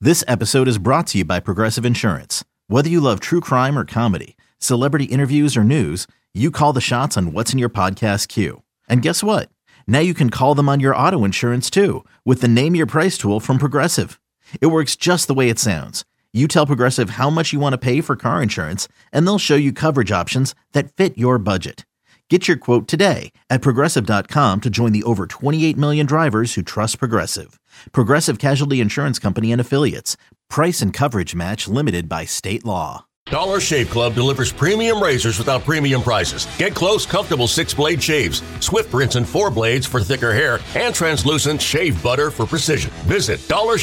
This episode is brought to you by Progressive Insurance. Whether you love true crime or comedy, celebrity interviews or news, you call the shots on what's in your podcast queue. And guess what? Now you can call them on your auto insurance too with the Name Your Price tool from Progressive. It works just the way it sounds. You tell Progressive how much you want to pay for car insurance, and they'll show you coverage options that fit your budget. Get your quote today at Progressive.com to join the over 28 million drivers who trust Progressive. Progressive Casualty Insurance Company and Affiliates. Price and coverage match limited by state law. Dollar Shave Club delivers premium razors without premium prices. Get close, comfortable 6-blade shaves, Swift rinse and 4 blades for thicker hair, and translucent shave butter for precision. Visit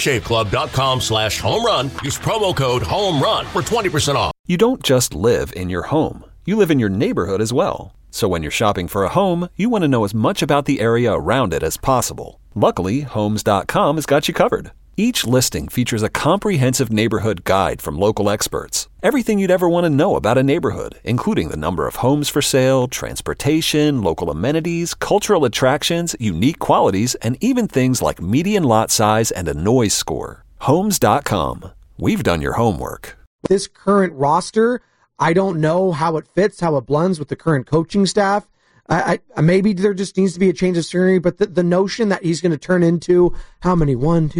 dollarshaveclub.com/home run. Use promo code HOMERUN for 20% off. You don't just live in your home. You live in your neighborhood as well. So when you're shopping for a home, you want to know as much about the area around it as possible. Luckily, Homes.com has got you covered. Each listing features a comprehensive neighborhood guide from local experts. Everything you'd ever want to know about a neighborhood, including the number of homes for sale, transportation, local amenities, cultural attractions, unique qualities, and even things like median lot size and a noise score. Homes.com. We've done your homework. This current roster, I don't know how it fits, how it blends with the current coaching staff. Maybe there just needs to be a change of scenery, but the notion that he's going to turn into how many?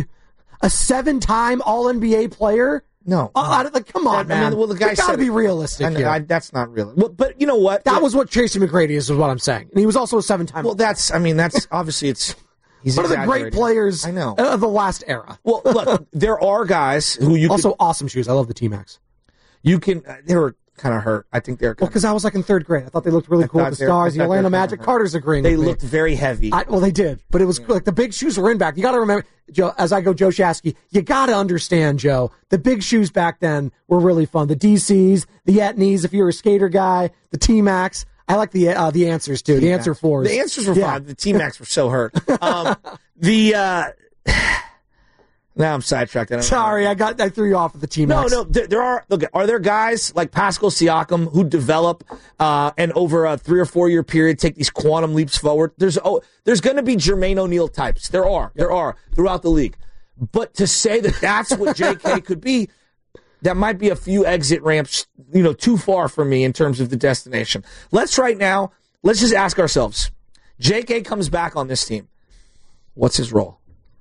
A 7-time All-NBA player? No. Come on, man. I mean, well, the guy you gotta be realistic here. That's not real. Well, but you know what? That was what Tracy McGrady is what I'm saying. And he was also a 7-time. Well, that's obviously he's one of the great players I know. Of the last era. Well, look, there are guys who you also awesome shoes. I love the T-Max. You can, they were kind of hurt. I think they're because I was like in 3rd grade. I thought they looked really cool with the stars. The Orlando Magic. Carter's agreeing with me. They looked very heavy. Well, they did. But it was like the big shoes were in back. You got to remember, Joe, as I go Joe Shasky, you got to understand, Joe, the big shoes back then were really fun. The DCs, the Etnies, if you were a skater guy, the T-Max. I like the answers, too. The answer 4s. The answers were fun. The T-Max were so hurt. Now I'm sidetracked. Sorry, I threw you off with the T-Max. No, are there guys like Pascal Siakam who develop and over a 3 or 4 year period take these quantum leaps forward? There's going to be Jermaine O'Neal types. There are throughout the league. But to say that that's what JK could be, that might be a few exit ramps, too far for me in terms of the destination. Let's just ask ourselves, JK comes back on this team. What's his role?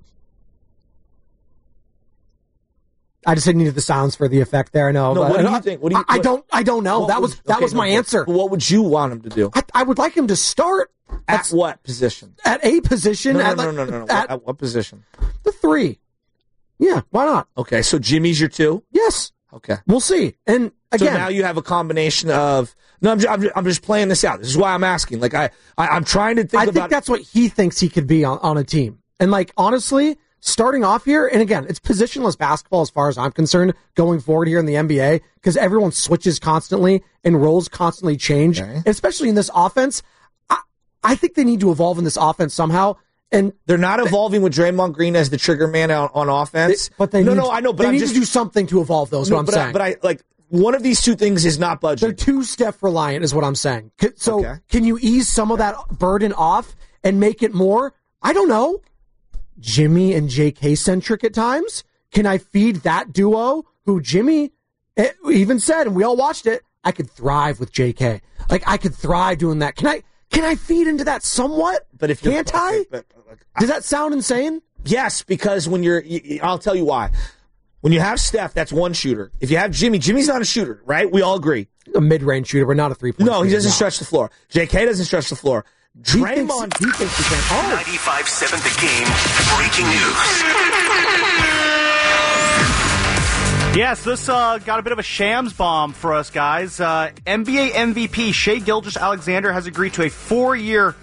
I just needed the sounds for the effect there. No, what do you think? I don't know. That was my answer. What would you want him to do? I would like him to start at what position? At a position. No. At what position? The 3. Yeah, why not? Okay, so Jimmy's your 2? Yes. Okay, we'll see. And again, so now you have a combination of. No, I'm just playing this out. This is why I'm asking. Like I'm trying to think. I think that's what he thinks he could be on a team. And like honestly. Starting off here, and again, it's positionless basketball as far as I'm concerned going forward here in the NBA because everyone switches constantly and roles constantly change, especially in this offense. I think they need to evolve in this offense somehow. And they're not evolving with Draymond Green as the trigger man on offense. They need to do something to evolve those. What I'm saying. But I like one of these two things is not budging. They're too Steph reliant, is what I'm saying. So can you ease some of that burden off and make it more? I don't know. Jimmy and JK centric at times? Can I feed that duo who Jimmy even said, and we all watched it, I could thrive with JK. Like I could thrive doing that. Can I feed into that somewhat? But if can't I? Does that sound insane? Yes, because when I'll tell you why. When you have Steph, that's one shooter. If you have Jimmy's not a shooter, right? We all agree. A mid-range shooter, but not a three-point shooter. No, he doesn't stretch the floor. JK doesn't stretch the floor. Draymond, he thinks he can. 95.7 The Game. Breaking news. Yes, this got a bit of a shams bomb for us guys. NBA MVP Shai Gilgeous-Alexander has agreed to a 4-year,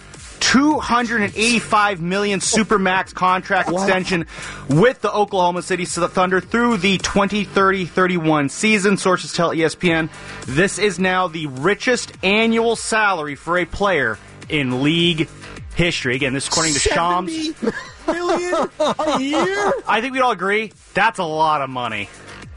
$285 million Supermax contract extension with the Oklahoma City Thunder through the 2030-31 season. Sources tell ESPN this is now the richest annual salary for a player in league history. Again, this is according to Shams. $70 million a year? I think we'd all agree that's a lot of money.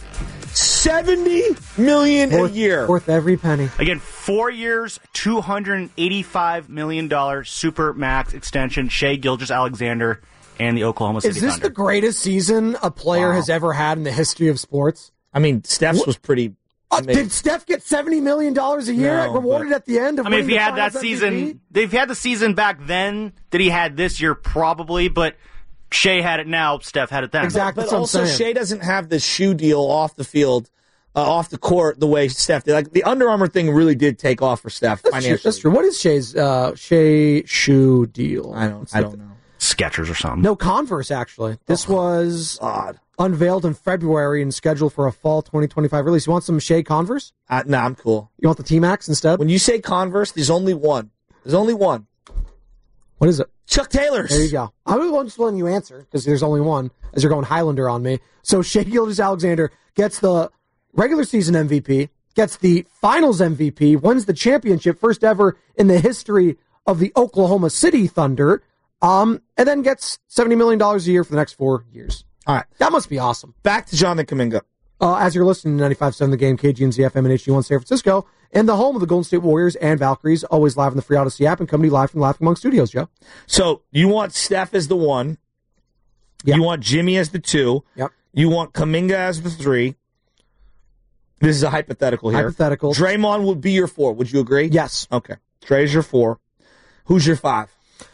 $70 million a year. Worth every penny. Again, 4 years, $285 million super max extension. Shai Gilgeous-Alexander and the Oklahoma City Is this Thunder. the greatest season a player has ever had in the history of sports? I mean, Steph's was pretty. Did Steph get $70 million a year rewarded at the end of I mean, if winning he the had that Finals season, MVP? if he had the season back then that he had this year, probably, but Shea had it now, Steph had it then. Exactly. But That's what I'm also, saying. Shea doesn't have the shoe deal off the field, off the court, the way Steph did. Like, the Under Armour thing really did take off for Steph financially. That's true. What is Shea's Shea shoe deal? I don't know. Skechers or something. No, Converse, actually. This was unveiled in February and scheduled for a fall 2025 release. You want some Shea Converse? No, I'm cool. You want the T-Max instead? When you say Converse, there's only one. There's only one. What is it? Chuck Taylor's. There you go. I was just letting you answer because there's only one as you're going Highlander on me. So Shea Gilgeous-Alexander gets the regular season MVP, gets the finals MVP, wins the championship, first ever in the history of the Oklahoma City Thunder, and then gets $70 million a year for the next 4 years. All right. That must be awesome. Back to Jonathan Kuminga. As you're listening to 95.7 The Game, KGNZ FM and HD1 San Francisco, and the home of the Golden State Warriors and Valkyries, always live on the Free Odyssey app and coming to you live from Laughing Monk Studios, Joe. So you want Steph as the 1. Yep. You want Jimmy as the 2. Yep. You want Kuminga as the 3. This is a hypothetical here. Hypothetical. Draymond would be your 4. Would you agree? Yes. Okay. Dre's your 4. Who's your 5?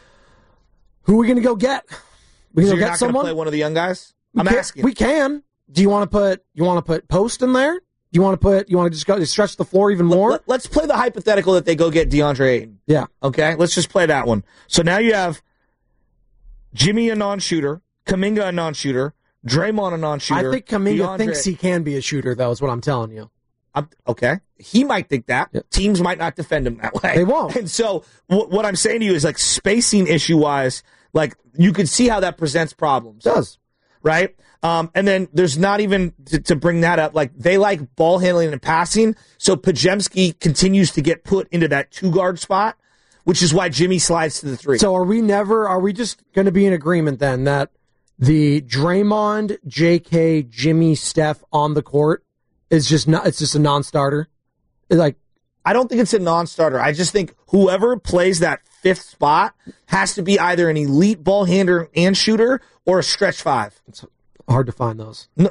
Who are we going to go get? We So going you're to get not going to someone? play one of the young guys? We I'm can- asking. We can. Do you want to put Post in there? Do you want to just go stretch the floor even more? Let's play the hypothetical that they go get DeAndre Ayton. Yeah. Okay? Let's just play that one. So now you have Jimmy, a non-shooter, Kuminga, a non-shooter, Draymond, a non-shooter. I think Kuminga DeAndre- thinks he can be a shooter, though, is what I'm telling you. Okay. He might think that. Yep. Teams might not defend him that way. They won't. And so what I'm saying to you is, like, spacing issue-wise, like, you could see how that presents problems. It does. Right? And then there's not even, to bring that up, like, they like ball handling and passing, so Podziemski continues to get put into that 2-guard spot, which is why Jimmy slides to the 3. So are we just going to be in agreement then that the Draymond, JK, Jimmy, Steph on the court is just not, it's just a non-starter? Like, I don't think it's a non-starter. I just think whoever plays that 5th spot has to be either an elite ball handler and shooter or a stretch 5. it's hard to find those. No,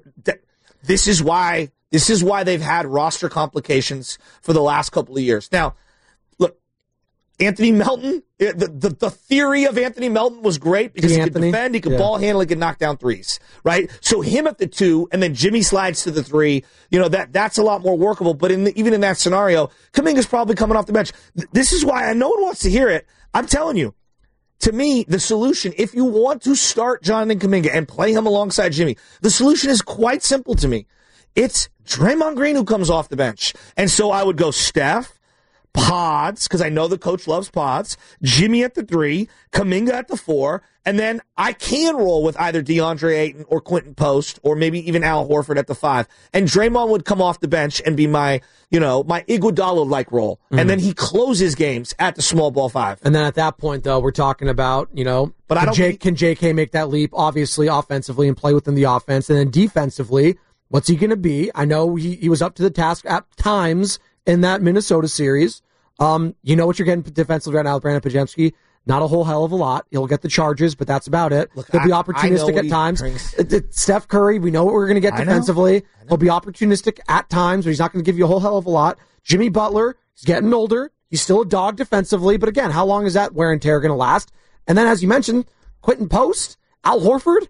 this is why they've had roster complications for the last couple of years. Now, look, Anthony Melton, the theory of Anthony Melton was great because he could defend, he could ball handle, he could knock down threes, right? So him at the 2, and then Jimmy slides to the 3. That's a lot more workable. But even in that scenario, Kuminga's probably coming off the bench. This is why no one wants to hear it. I'm telling you. To me, the solution, if you want to start Jonathan Kuminga and play him alongside Jimmy, the solution is quite simple to me. It's Draymond Green who comes off the bench. And so I would go Steph, Pods, because I know the coach loves Pods, Jimmy at the 3, Kuminga at the 4, and then I can roll with either DeAndre Ayton or Quentin Post or maybe even Al Horford at the 5. And Draymond would come off the bench and be my Iguodala-like role. Mm-hmm. And then he closes games at the small ball 5. And then at that point, though, we're talking about, but can JK make that leap, obviously, offensively and play within the offense? And then defensively, what's he going to be? I know he was up to the task at times in that Minnesota series. You know what you're getting defensively right now with Brandon Podziemski. Not a whole hell of a lot. He'll get the charges, but that's about it. Look, He'll be opportunistic at times. Steph Curry, we know what we're going to get defensively. He'll be opportunistic at times, but he's not going to give you a whole hell of a lot. Jimmy Butler, he's getting older. He's still a dog defensively, but again, how long is that wear and tear going to last? And then, as you mentioned, Quentin Post, Al Horford,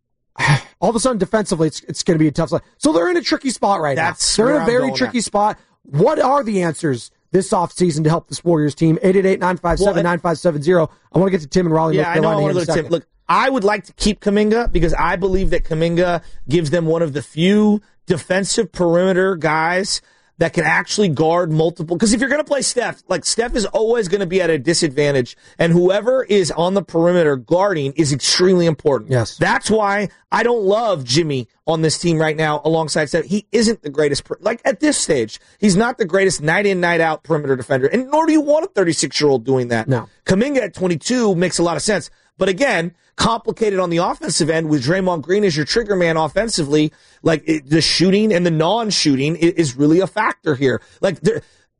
all of a sudden defensively, it's going to be a tough spot. So they're in a tricky spot right now. They're in a very tricky spot. What are the answers this offseason to help this Warriors team? 888-957-9570. I want to get to Tim and Raleigh. Yeah, I know I want to go to Tim. Look, I would like to keep Kuminga because I believe that Kuminga gives them one of the few defensive perimeter guys that can actually guard multiple. Because if you're going to play Steph, like Steph is always going to be at a disadvantage, and whoever is on the perimeter guarding is extremely important. Yes. That's why I don't love Jimmy on this team right now alongside Steph. He isn't the greatest, like at this stage, he's not the greatest night in, night out perimeter defender, and nor do you want a 36-year-old doing that. No. Kuminga at 22 makes a lot of sense. But again, complicated on the offensive end with Draymond Green as your trigger man offensively, like the shooting and the non-shooting is really a factor here. Like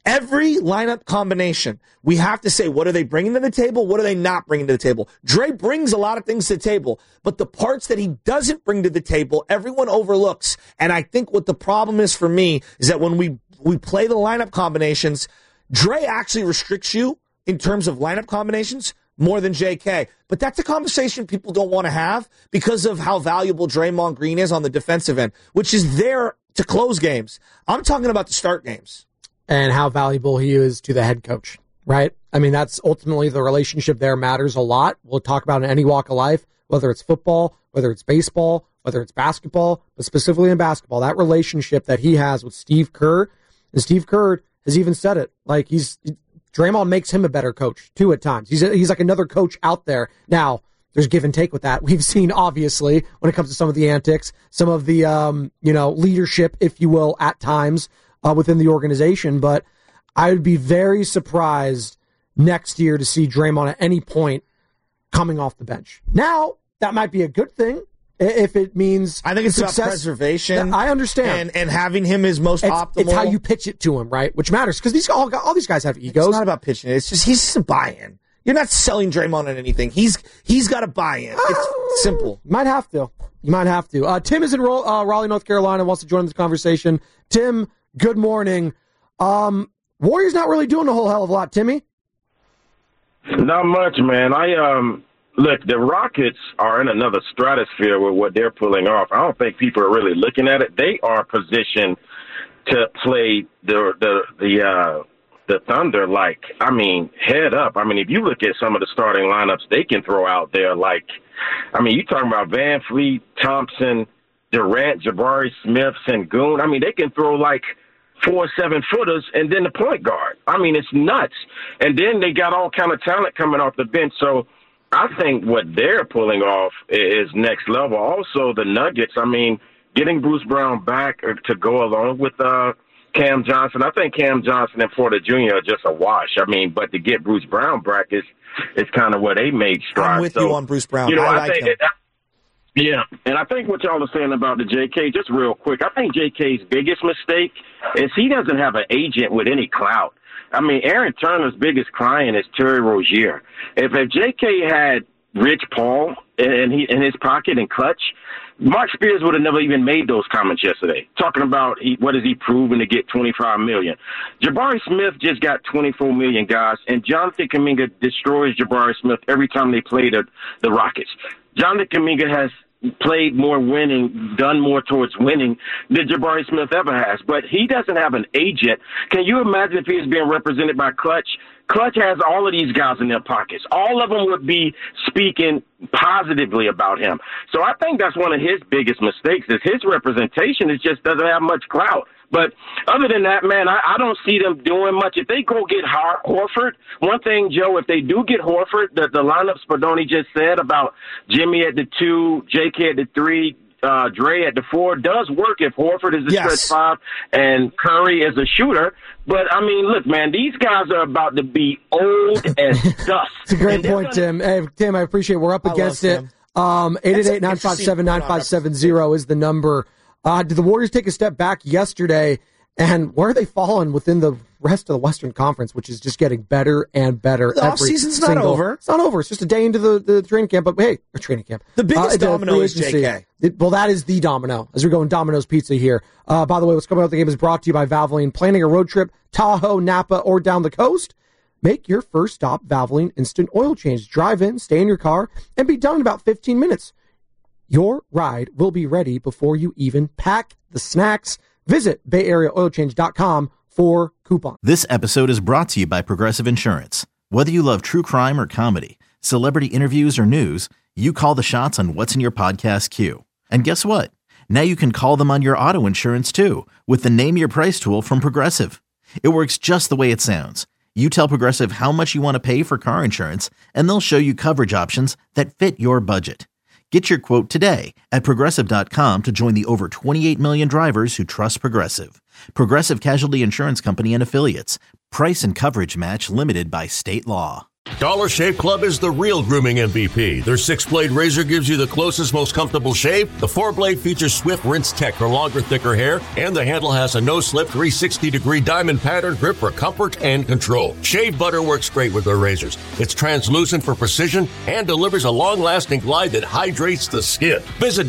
Every lineup combination, we have to say, what are they bringing to the table? What are they not bringing to the table? Dre brings a lot of things to the table, but the parts that he doesn't bring to the table, everyone overlooks. And I think what the problem is for me is that when we play the lineup combinations, Dre actually restricts you in terms of lineup combinations more than JK. But that's a conversation people don't want to have because of how valuable Draymond Green is on the defensive end, which is there to close games. I'm talking about to start games. And how valuable he is to the head coach, right? I mean, that's ultimately the relationship there matters a lot. We'll talk about in any walk of life, whether it's football, whether it's baseball, whether it's basketball, but specifically in basketball, that relationship that he has with Steve Kerr, and Steve Kerr has even said it, like Draymond makes him a better coach too at times. He's like another coach out there. Now, there's give and take with that. We've seen, obviously, when it comes to some of the antics, some of the, leadership, if you will, at times, within the organization, but I would be very surprised next year to see Draymond at any point coming off the bench. Now, that might be a good thing if it means I think it's success. about preservation. I understand. And having him is most optimal. It's how you pitch it to him, right? Which matters, because all these guys have egos. It's not about pitching it. It's just he's just a buy-in. You're not selling Draymond on anything. He's got a buy-in. It's simple. You might have to. Tim is in Raleigh, North Carolina, wants to join this conversation. Tim, good morning. Warriors not really doing a whole hell of a lot, Timmy. Not much, man. Look, the Rockets are in another stratosphere with what they're pulling off. I don't think people are really looking at it. They are positioned to play the Thunder head up. If you look at some of the starting lineups they can throw out there, you're talking about Van Fleet, Thompson, Durant, Jabari Smith, Sengun. They can throw 4 7-footers and then the point guard. it's nuts. And then they got all kind of talent coming off the bench. So I think what they're pulling off is next level. Also, the Nuggets, getting Bruce Brown back to go along with Cam Johnson. I think Cam Johnson and Porter Jr. are just a wash. But to get Bruce Brown back is kind of where they made strides. I'm with you on Bruce Brown. I like him. Yeah, and I think what y'all are saying about the JK, just real quick, I think JK's biggest mistake is he doesn't have an agent with any clout. Aaron Turner's biggest client is Terry Rozier. If JK had Rich Paul in his pocket and clutch, Mark Spears would have never even made those comments yesterday, talking about what is he proven to get $25 million. Jabari Smith just got $24 million, guys, and Jonathan Kuminga destroys Jabari Smith every time they play the Rockets. Jonathan Kuminga has played more winning, done more towards winning than Jabari Smith ever has. But he doesn't have an agent. Can you imagine if he was being represented by Clutch? Clutch has all of these guys in their pockets. All of them would be speaking positively about him. So I think that's one of his biggest mistakes is his representation just doesn't have much clout. But other than that, man, I don't see them doing much. If they go get Horford, one thing, Joe, if they do get Horford, the lineup Spadoni just said about Jimmy at the 2, JK at the 3, Dre at the 4 does work if Horford is a stretch 5 and Curry is a shooter. But, look, man, these guys are about to be old as dust. It's a great point, Tim. Hey, Tim, I appreciate it. We're up against it. 888-957-9570 is the number. Did the Warriors take a step back yesterday, and where are they falling within the rest of the Western Conference, which is just getting better and better? The offseason's not over. It's not over. It's just a day into the training camp. But hey, training camp. The biggest domino is JK. Well, that is the domino, as we're going Domino's Pizza here. By the way, what's coming out of the game is brought to you by Valvoline. Planning a road trip, Tahoe, Napa, or down the coast? Make your first stop Valvoline Instant Oil Change. Drive in, stay in your car, and be done in about 15 minutes. Your ride will be ready before you even pack the snacks. Visit BayAreaOilChange.com for coupons. This episode is brought to you by Progressive Insurance. Whether you love true crime or comedy, celebrity interviews or news, you call the shots on what's in your podcast queue. And guess what? Now you can call them on your auto insurance too with the Name Your Price tool from Progressive. It works just the way it sounds. You tell Progressive how much you want to pay for car insurance, and they'll show you coverage options that fit your budget. Get your quote today at Progressive.com to join the over 28 million drivers who trust Progressive. Progressive Casualty Insurance Company and Affiliates. Price and coverage match limited by state law. Dollar Shave Club is the real grooming MVP. Their 6-blade razor gives you the closest, most comfortable shave. The 4-blade features Swift Rinse Tech for longer, thicker hair, and the handle has a no-slip 360-degree diamond pattern grip for comfort and control. Shave butter works great with their razors. It's translucent for precision and delivers a long-lasting glide that hydrates the skin. Visit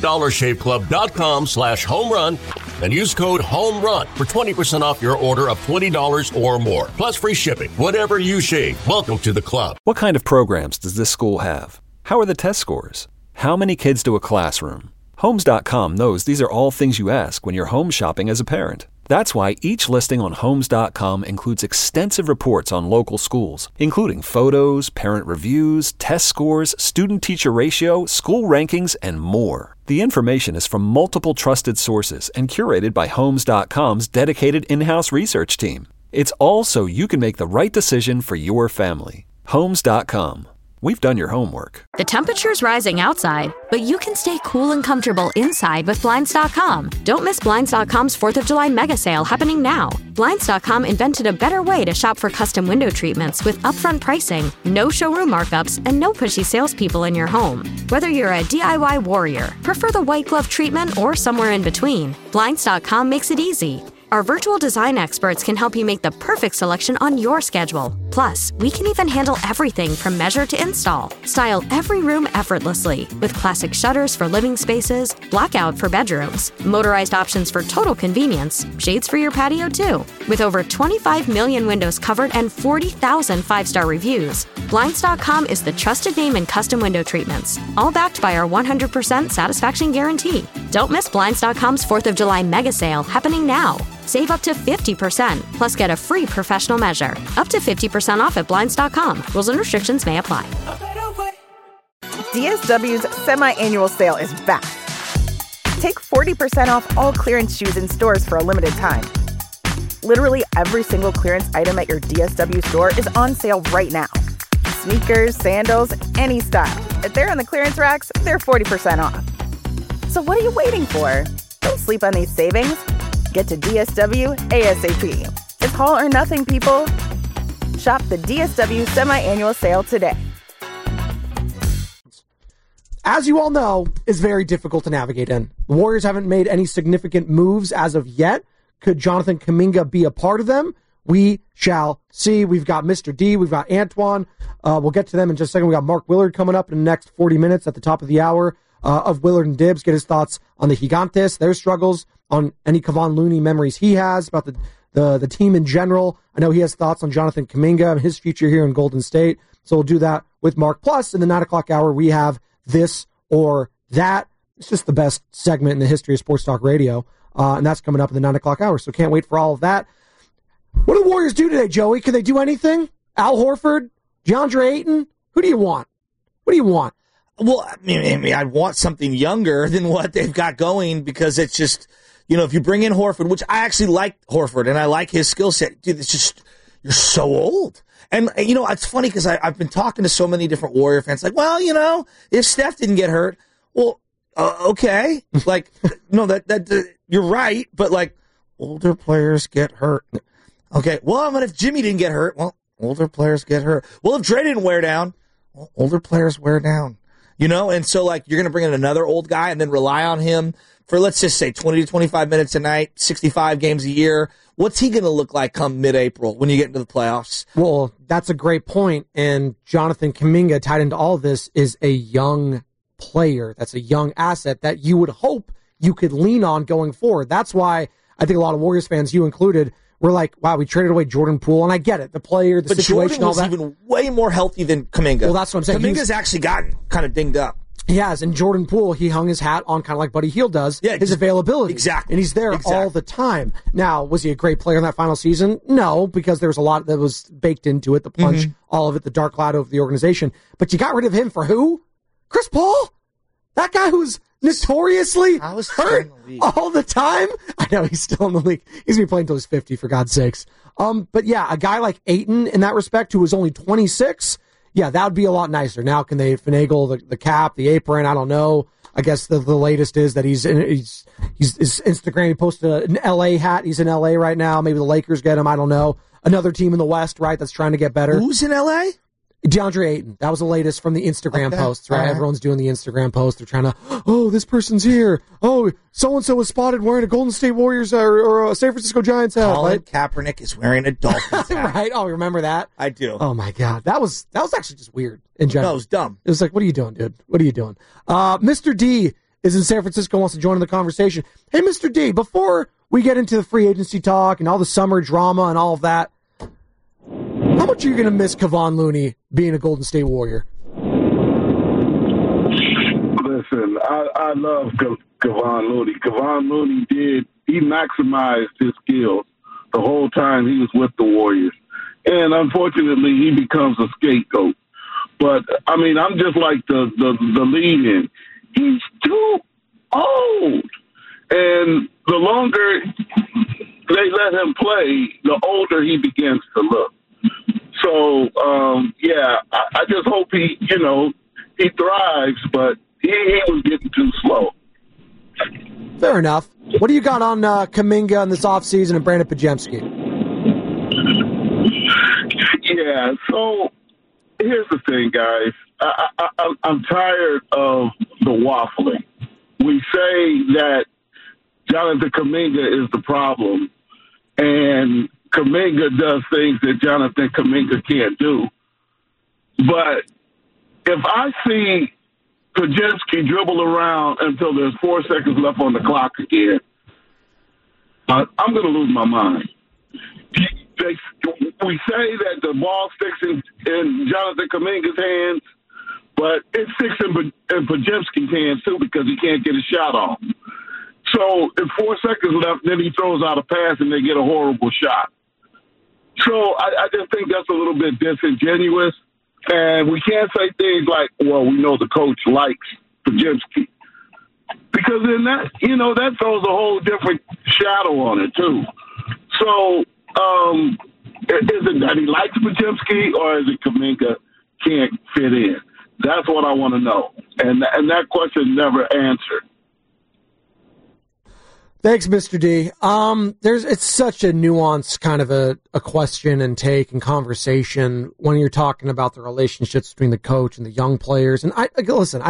dollarshaveclub.com/homerun and use code HOMERUN for 20% off your order of $20 or more. Plus free shipping. Whatever you shave, welcome to the club. What kind of programs does this school have? How are the test scores? How many kids do a classroom? Homes.com knows these are all things you ask when you're home shopping as a parent. That's why each listing on Homes.com includes extensive reports on local schools, including photos, parent reviews, test scores, student-teacher ratio, school rankings, and more. The information is from multiple trusted sources and curated by Homes.com's dedicated in-house research team. It's all so you can make the right decision for your family. Homes.com. We've done your homework. The temperature's rising outside, but you can stay cool and comfortable inside with Blinds.com. Don't miss Blinds.com's 4th of July mega sale happening now. Blinds.com invented a better way to shop for custom window treatments with upfront pricing, no showroom markups, and no pushy salespeople in your home. Whether you're a DIY warrior, prefer the white glove treatment, or somewhere in between, Blinds.com makes it easy. Our virtual design experts can help you make the perfect selection on your schedule. Plus, we can even handle everything from measure to install. Style every room effortlessly with classic shutters for living spaces, blackout for bedrooms, motorized options for total convenience, shades for your patio too. With over 25 million windows covered and 40,000 5-star reviews, Blinds.com is the trusted name in custom window treatments, all backed by our 100% satisfaction guarantee. Don't miss Blinds.com's 4th of July mega sale happening now. Save up to 50%, plus get a free professional measure. Up to 50% off at Blinds.com. Rules and restrictions may apply. DSW's semi-annual sale is back. Take 40% off all clearance shoes in stores for a limited time. Literally every single clearance item at your DSW store is on sale right now. Sneakers, sandals, any style. If they're on the clearance racks, they're 40% off. So what are you waiting for? Don't sleep on these savings. Get to DSW ASAP. It's all or nothing, people. Shop the DSW semi-annual sale today. As you all know, is very difficult to navigate in. The Warriors haven't made any significant moves as of yet. Could Jonathan Kuminga be a part of them? We shall see. We've got Mr. D. We've got Antoine. We'll get to them in just a second. We got Mark Willard coming up in the next 40 minutes at the top of the hour of Willard and Dibs. Get his thoughts on the Gigantes, their struggles, on any Kevon Looney memories he has about the team in general. I know he has thoughts on Jonathan Kuminga and his future here in Golden State. So we'll do that with Mark. Plus, in the 9 o'clock hour, we have This or That. It's just the best segment in the history of Sports Talk Radio. And that's coming up in the 9 o'clock hour. So can't wait for all of that. What do the Warriors do today, Joey? Can they do anything? Al Horford? DeAndre Ayton? Who do you want? What do you want? Well, I mean, I want something younger than what they've got going, because it's just, if you bring in Horford, which I actually like Horford and I like his skill set, dude, it's just, you're so old. And, it's funny because I've been talking to so many different Warrior fans, like, well, if Steph didn't get hurt, well, okay. Like, no, that you're right, but like, older players get hurt. Okay, well, but if Jimmy didn't get hurt, well, older players get hurt. Well, if Dre didn't wear down, well, older players wear down. And so, like, you're going to bring in another old guy and then rely on him for, let's just say, 20 to 25 minutes a night, 65 games a year. What's he going to look like come mid-April when you get into the playoffs? Well, that's a great point. And Jonathan Kuminga, tied into all of this, is a young player. That's a young asset that you would hope you could lean on going forward. That's why I think a lot of Warriors fans, you included, were like, wow, we traded away Jordan Poole. And I get it. The player, the situation, all that. But Jordan was even way more healthy than Kuminga. Well, that's what I'm saying. Kuminga's actually gotten kind of dinged up. He has, and Jordan Poole, he hung his hat on kind of like Buddy Hield does, his availability. Exactly. And he's there all the time. Now, was he a great player in that final season? No, because there was a lot that was baked into it, the punch, all of it, the dark cloud over the organization. But you got rid of him for who? Chris Paul? That guy who's notoriously hurt all the time? I know, he's still in the league. He's going to be playing until he's 50, for God's sakes. But yeah, a guy like Ayton in that respect, who was only 26, yeah, that would be a lot nicer. Now, can they finagle the cap, the apron? I don't know. I guess the latest is that he's his Instagram. He posted an LA hat. He's in LA right now. Maybe the Lakers get him. I don't know. Another team in the West, right? That's trying to get better. Who's in LA? DeAndre Ayton. That was the latest from the Instagram posts, right? Everyone's doing the Instagram post. They're trying to, oh, this person's here. Oh, so-and-so was spotted wearing a Golden State Warriors or a San Francisco Giants hat. Colin Kaepernick is wearing a Dolphins hat. Right? Oh, remember that? I do. Oh, my God. That was actually just weird in general. No, it was dumb. It was like, what are you doing, dude? What are you doing? Mr. D is in San Francisco, wants to join in the conversation. Hey, Mr. D, before we get into the free agency talk and all the summer drama and all of that, how much are you going to miss Kevon Looney being a Golden State Warrior? Listen, I love Kevon Looney. Kevon Looney he maximized his skills the whole time he was with the Warriors. And unfortunately, he becomes a scapegoat. But, I mean, I'm just like the lead-in. He's too old. And the longer they let him play, the older he begins to look. So, I just hope he thrives, but he was getting too slow. Fair enough. What do you got on Kuminga in this offseason and Brandon Podziemski? Yeah, so here's the thing, guys. I'm tired of the waffling. We say that Jonathan Kuminga is the problem, and Kuminga does things that Jonathan Kuminga can't do. But if I see Podziemski dribble around until there's 4 seconds left on the clock again, I'm going to lose my mind. We say that the ball sticks in Jonathan Kuminga's hands, but it sticks in Podziemski's hands too because he can't get a shot off. So if 4 seconds left, then he throws out a pass and they get a horrible shot. So I just think that's a little bit disingenuous. And we can't say things like, well, we know the coach likes Podziemski. Because then that throws a whole different shadow on it, too. So is it that he likes Podziemski or is it Kuminga can't fit in? That's what I want to know. And that question never answered. Thanks, Mr. D. It's such a nuanced kind of a question and take and conversation when you're talking about the relationships between the coach and the young players. And I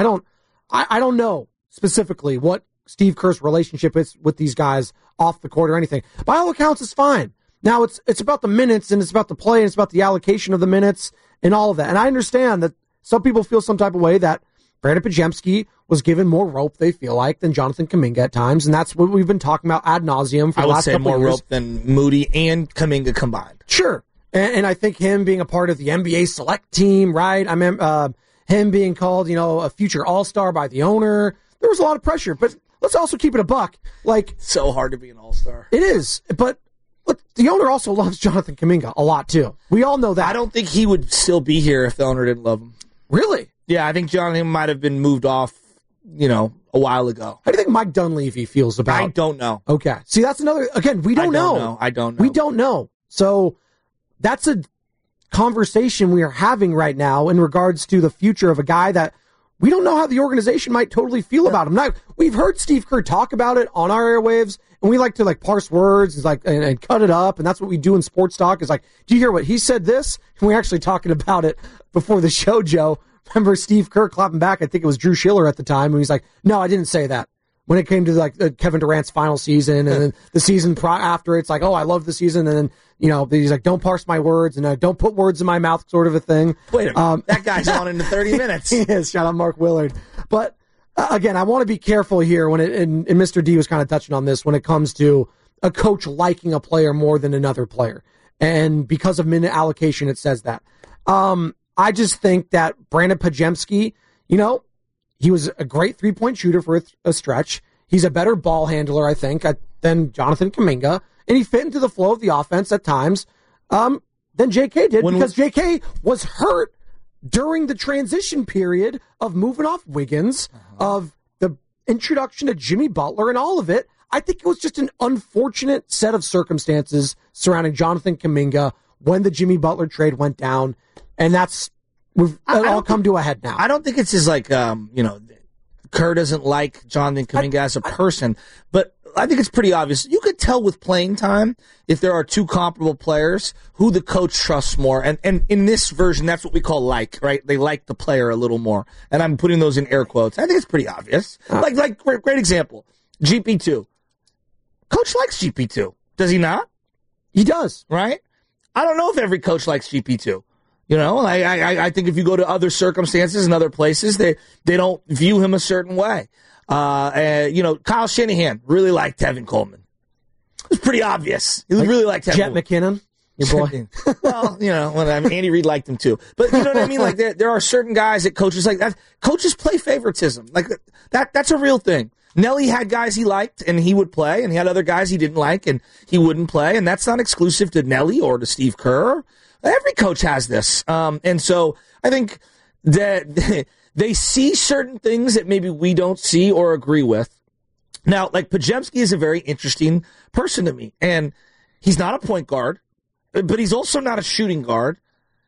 don't know specifically what Steve Kerr's relationship is with these guys off the court or anything. By all accounts, it's fine. Now it's about the minutes and it's about the play and it's about the allocation of the minutes and all of that. And I understand that some people feel some type of way that Brandon Podziemski was given more rope, they feel like, than Jonathan Kuminga at times, and that's what we've been talking about ad nauseum for the last couple of years. I would say more rope than Moody and Kuminga combined. Sure, and I think him being a part of the NBA select team, right? I mean, him being called, a future all-star by the owner. There was a lot of pressure, but let's also keep it a buck. Like, so hard to be an all-star. It is, but look, the owner also loves Jonathan Kuminga a lot too. We all know that. I don't think he would still be here if the owner didn't love him. Really? Yeah, I think Jonathan might have been moved off, a while ago. How do you think Mike Dunleavy feels about? I don't know. Okay. See, that's another, again, we don't know. I don't know. We don't know. So that's a conversation we are having right now in regards to the future of a guy that we don't know how the organization might totally feel about him. Now, we've heard Steve Kerr talk about it on our airwaves, and we like to parse words and cut it up, and that's what we do in sports talk. Is do you hear what he said this? And we're actually talking about it before the show, Joe. Remember Steve Kerr clapping back? I think it was Drew Schiller at the time, and he's like, "No, I didn't say that." When it came to Kevin Durant's final season and then the season after, it's like, "Oh, I love the season," and then he's like, "Don't parse my words and don't put words in my mouth," sort of a thing. Wait a minute, that guy's on into 30 minutes. He is. Shout out Mark Willard. But again, I want to be careful here when and Mr. D was kind of touching on this when it comes to a coach liking a player more than another player, and because of minute allocation, it says that. I just think that Brandon Podziemski, he was a great three-point shooter for a stretch. He's a better ball handler, I think, than Jonathan Kuminga, and he fit into the flow of the offense at times than J.K. did because J.K. was hurt during the transition period of moving off Wiggins, of the introduction of Jimmy Butler and all of it. I think it was just an unfortunate set of circumstances surrounding Jonathan Kuminga when the Jimmy Butler trade went down. And we've all come to a head now. I don't think it's just Kerr doesn't like Jonathan Kuminga as a person, but I think it's pretty obvious. You could tell with playing time if there are two comparable players who the coach trusts more. And in this version, that's what we call like, right? They like the player a little more. And I'm putting those in air quotes. I think it's pretty obvious. Like great example. GP2. Coach likes GP2. Does he not? He does. Right? I don't know if every coach likes GP2. You know, I think if you go to other circumstances and other places, they don't view him a certain way. Kyle Shanahan really liked Tevin Coleman. It was pretty obvious. He really liked Tevin. Jet McKinnon, your boy. Well, Andy Reid liked him too. But you know what I mean? Like there are certain guys that coaches like that. Coaches play favoritism. Like that's a real thing. Nelly had guys he liked and he would play, and he had other guys he didn't like and he wouldn't play. And that's not exclusive to Nelly or to Steve Kerr. Every coach has this. And so I think that they see certain things that maybe we don't see or agree with. Now, like Podziemski is a very interesting person to me, and he's not a point guard, but he's also not a shooting guard.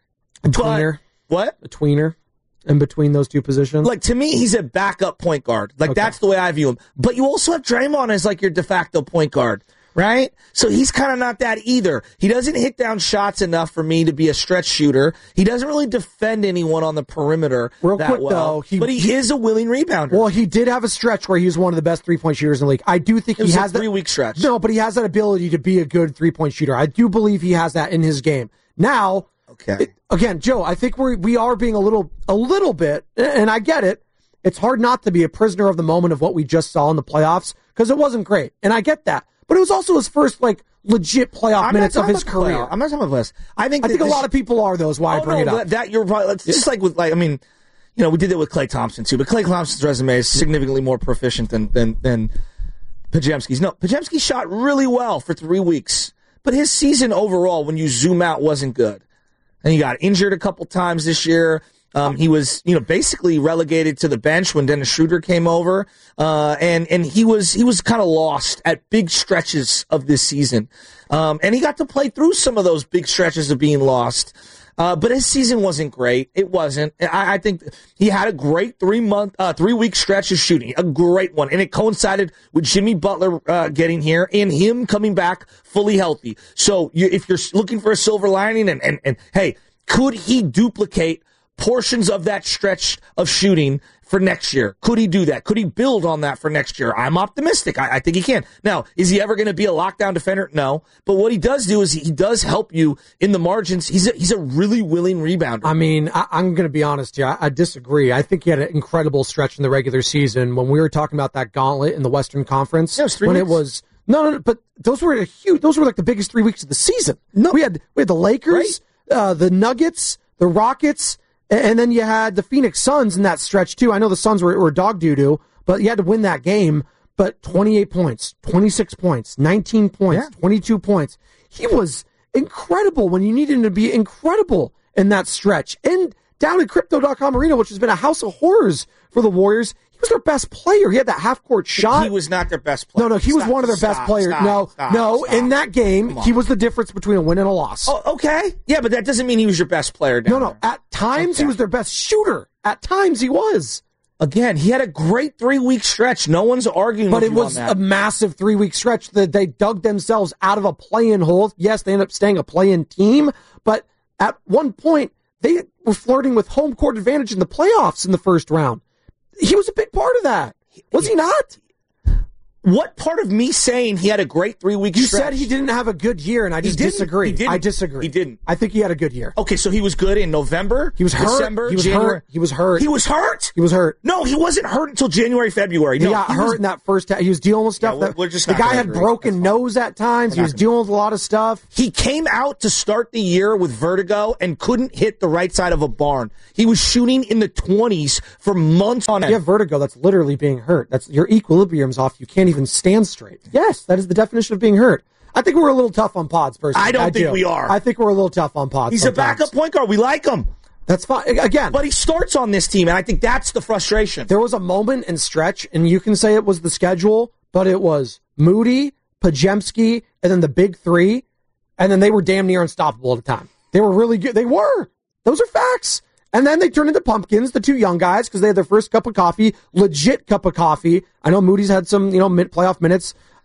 A tweener. What? A tweener in between those two positions. Like, to me, he's a backup point guard. Like, that's the way I view him. But you also have Draymond as like your de facto point guard. Right? So he's kind of not that either. He doesn't hit down shots enough for me to be a stretch shooter. He doesn't really defend anyone on the perimeter that well. But he is a willing rebounder. Well, he did have a stretch where he was one of the best three-point shooters in the league. I do think he has a 3-week stretch. No, but he has that ability to be a good three-point shooter. I do believe he has that in his game. Now, again, Joe, I think we are being a little bit, and I get it. It's hard not to be a prisoner of the moment of what we just saw in the playoffs because it wasn't great, and I get that. But it was also his first, legit playoff minutes of his career. I'm not talking about this. I think a lot of people are, though, is why I bring it up. That you're right. It's just like with, we did that with Klay Thompson, too. But Klay Thompson's resume is significantly more proficient than Podziemski's. No, Podziemski shot really well for 3 weeks. But his season overall, when you zoom out, wasn't good. And he got injured a couple times this year. He was, basically relegated to the bench when Dennis Schroeder came over. And he was kind of lost at big stretches of this season. And he got to play through some of those big stretches of being lost. But his season wasn't great. It wasn't. I think he had a great 3-week stretch of shooting, a great one. And it coincided with Jimmy Butler, getting here and him coming back fully healthy. So if you're looking for a silver lining and hey, could he duplicate portions of that stretch of shooting for next year? Could he do that? Could he build on that for next year? I'm optimistic. I think he can. Now, is he ever going to be a lockdown defender? No. But what he does do is he does help you in the margins. He's a really willing rebounder. I mean, I'm going to be honest here. I disagree. I think he had an incredible stretch in the regular season when we were talking about that gauntlet in the Western Conference. Yeah, it was 3 weeks. It was no, but those were like the biggest 3 weeks of the season. No, we had the Lakers, the Nuggets, the Rockets. And then you had the Phoenix Suns in that stretch, too. I know the Suns were dog doo-doo, but you had to win that game. But 28 points, 26 points, 19 points, 22 points. He was incredible when you needed him to be incredible in that stretch. And down at Crypto.com Arena, which has been a house of horrors for the Warriors, he was their best player. He had that half-court shot. He was not their best player. No, he was one of their best players. In that game, he was the difference between a win and a loss. Oh, okay. Yeah, but that doesn't mean he was your best player down there. At times, he was their best shooter. At times, he was. Again, he had a great 3-week stretch. No one's arguing with you on that. But it was a massive 3-week stretch that they dug themselves out of a play-in hole. Yes, they ended up staying a play-in team, but at one point, they were flirting with home court advantage in the playoffs in the first round. He was a big part of that. Was he not? What part of me saying he had a great 3-week stretch? You said he didn't have a good year, and I just disagree. I disagree. He didn't. I think he had a good year. Okay, so he was good in November, he was hurt. December, he was January. Hurt. He was hurt. He was hurt? He was hurt. No, he wasn't hurt until January, February. He got hurt in that first half. He was dealing with stuff. The guy had broken nose at times. He was dealing with a lot of stuff. He came out to start the year with vertigo and couldn't hit the right side of a barn. He was shooting in the 20s for months on end. You have vertigo, that's literally being hurt. That's your equilibrium's off. You can't even stand straight. Yes, that is the definition of being hurt. I think we're a little tough on Pods, personally. I don't think we are. I think we're a little tough on Pods. He's a backup point guard. We like him. That's fine. Again. But he starts on this team, and I think that's the frustration. There was a moment and stretch, and you can say it was the schedule, but it was Moody, Podziemski, and then the big three, and then they were damn near unstoppable at the time. They were really good. They were. Those are facts. And then they turned into pumpkins, the two young guys, because they had their first cup of coffee, legit cup of coffee. I know Moody's had some, playoff minutes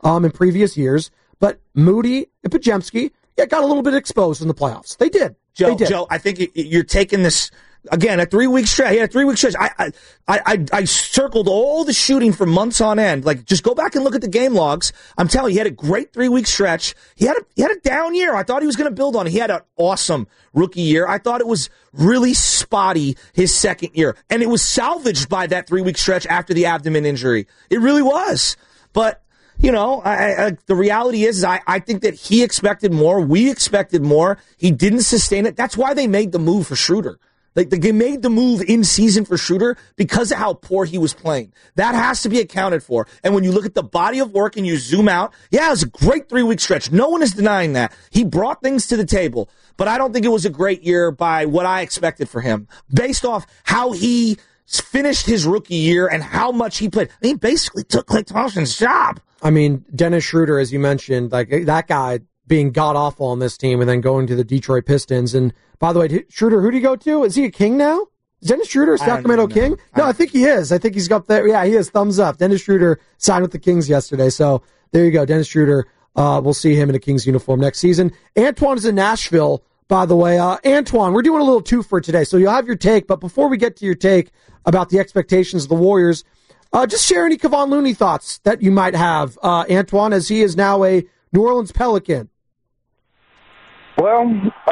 in previous years. But Moody and Podziemski got a little bit exposed in the playoffs. They did. Joe, I think you're taking this again a 3-week stretch. He had a 3-week stretch. I circled all the shooting for months on end. Like, just go back and look at the game logs. I'm telling you, he had a great 3-week stretch. He had a down year. I thought he was going to build on it. He had an awesome rookie year. I thought it was really spotty his second year, and it was salvaged by that 3-week stretch after the abdomen injury. It really was. But you know, the reality is I think that he expected more. We expected more. He didn't sustain it. That's why they made the move for Schroeder. They made the move in season for Schroeder because of how poor he was playing. That has to be accounted for. And when you look at the body of work and you zoom out, it was a great 3-week stretch. No one is denying that. He brought things to the table. But I don't think it was a great year by what I expected for him, based off how he finished his rookie year and how much he played. He basically took Klay Thompson's job. I mean, Dennis Schroeder, as you mentioned, like that guy being god-awful on this team and then going to the Detroit Pistons. And by the way, Schroeder, who do you go to? Is he a King now? Is Dennis Schroeder a Sacramento King? No, I think he is. I think he's got there. Yeah, he is. Thumbs up. Dennis Schroeder signed with the Kings yesterday. So there you go. Dennis Schroeder, we'll see him in a Kings uniform next season. Antoine is in Nashville, by the way. Antoine, we're doing a little twofer today. So you'll have your take. But before we get to your take about the expectations of the Warriors, just share any Kevon Looney thoughts that you might have, Antoine, as he is now a New Orleans Pelican. Well,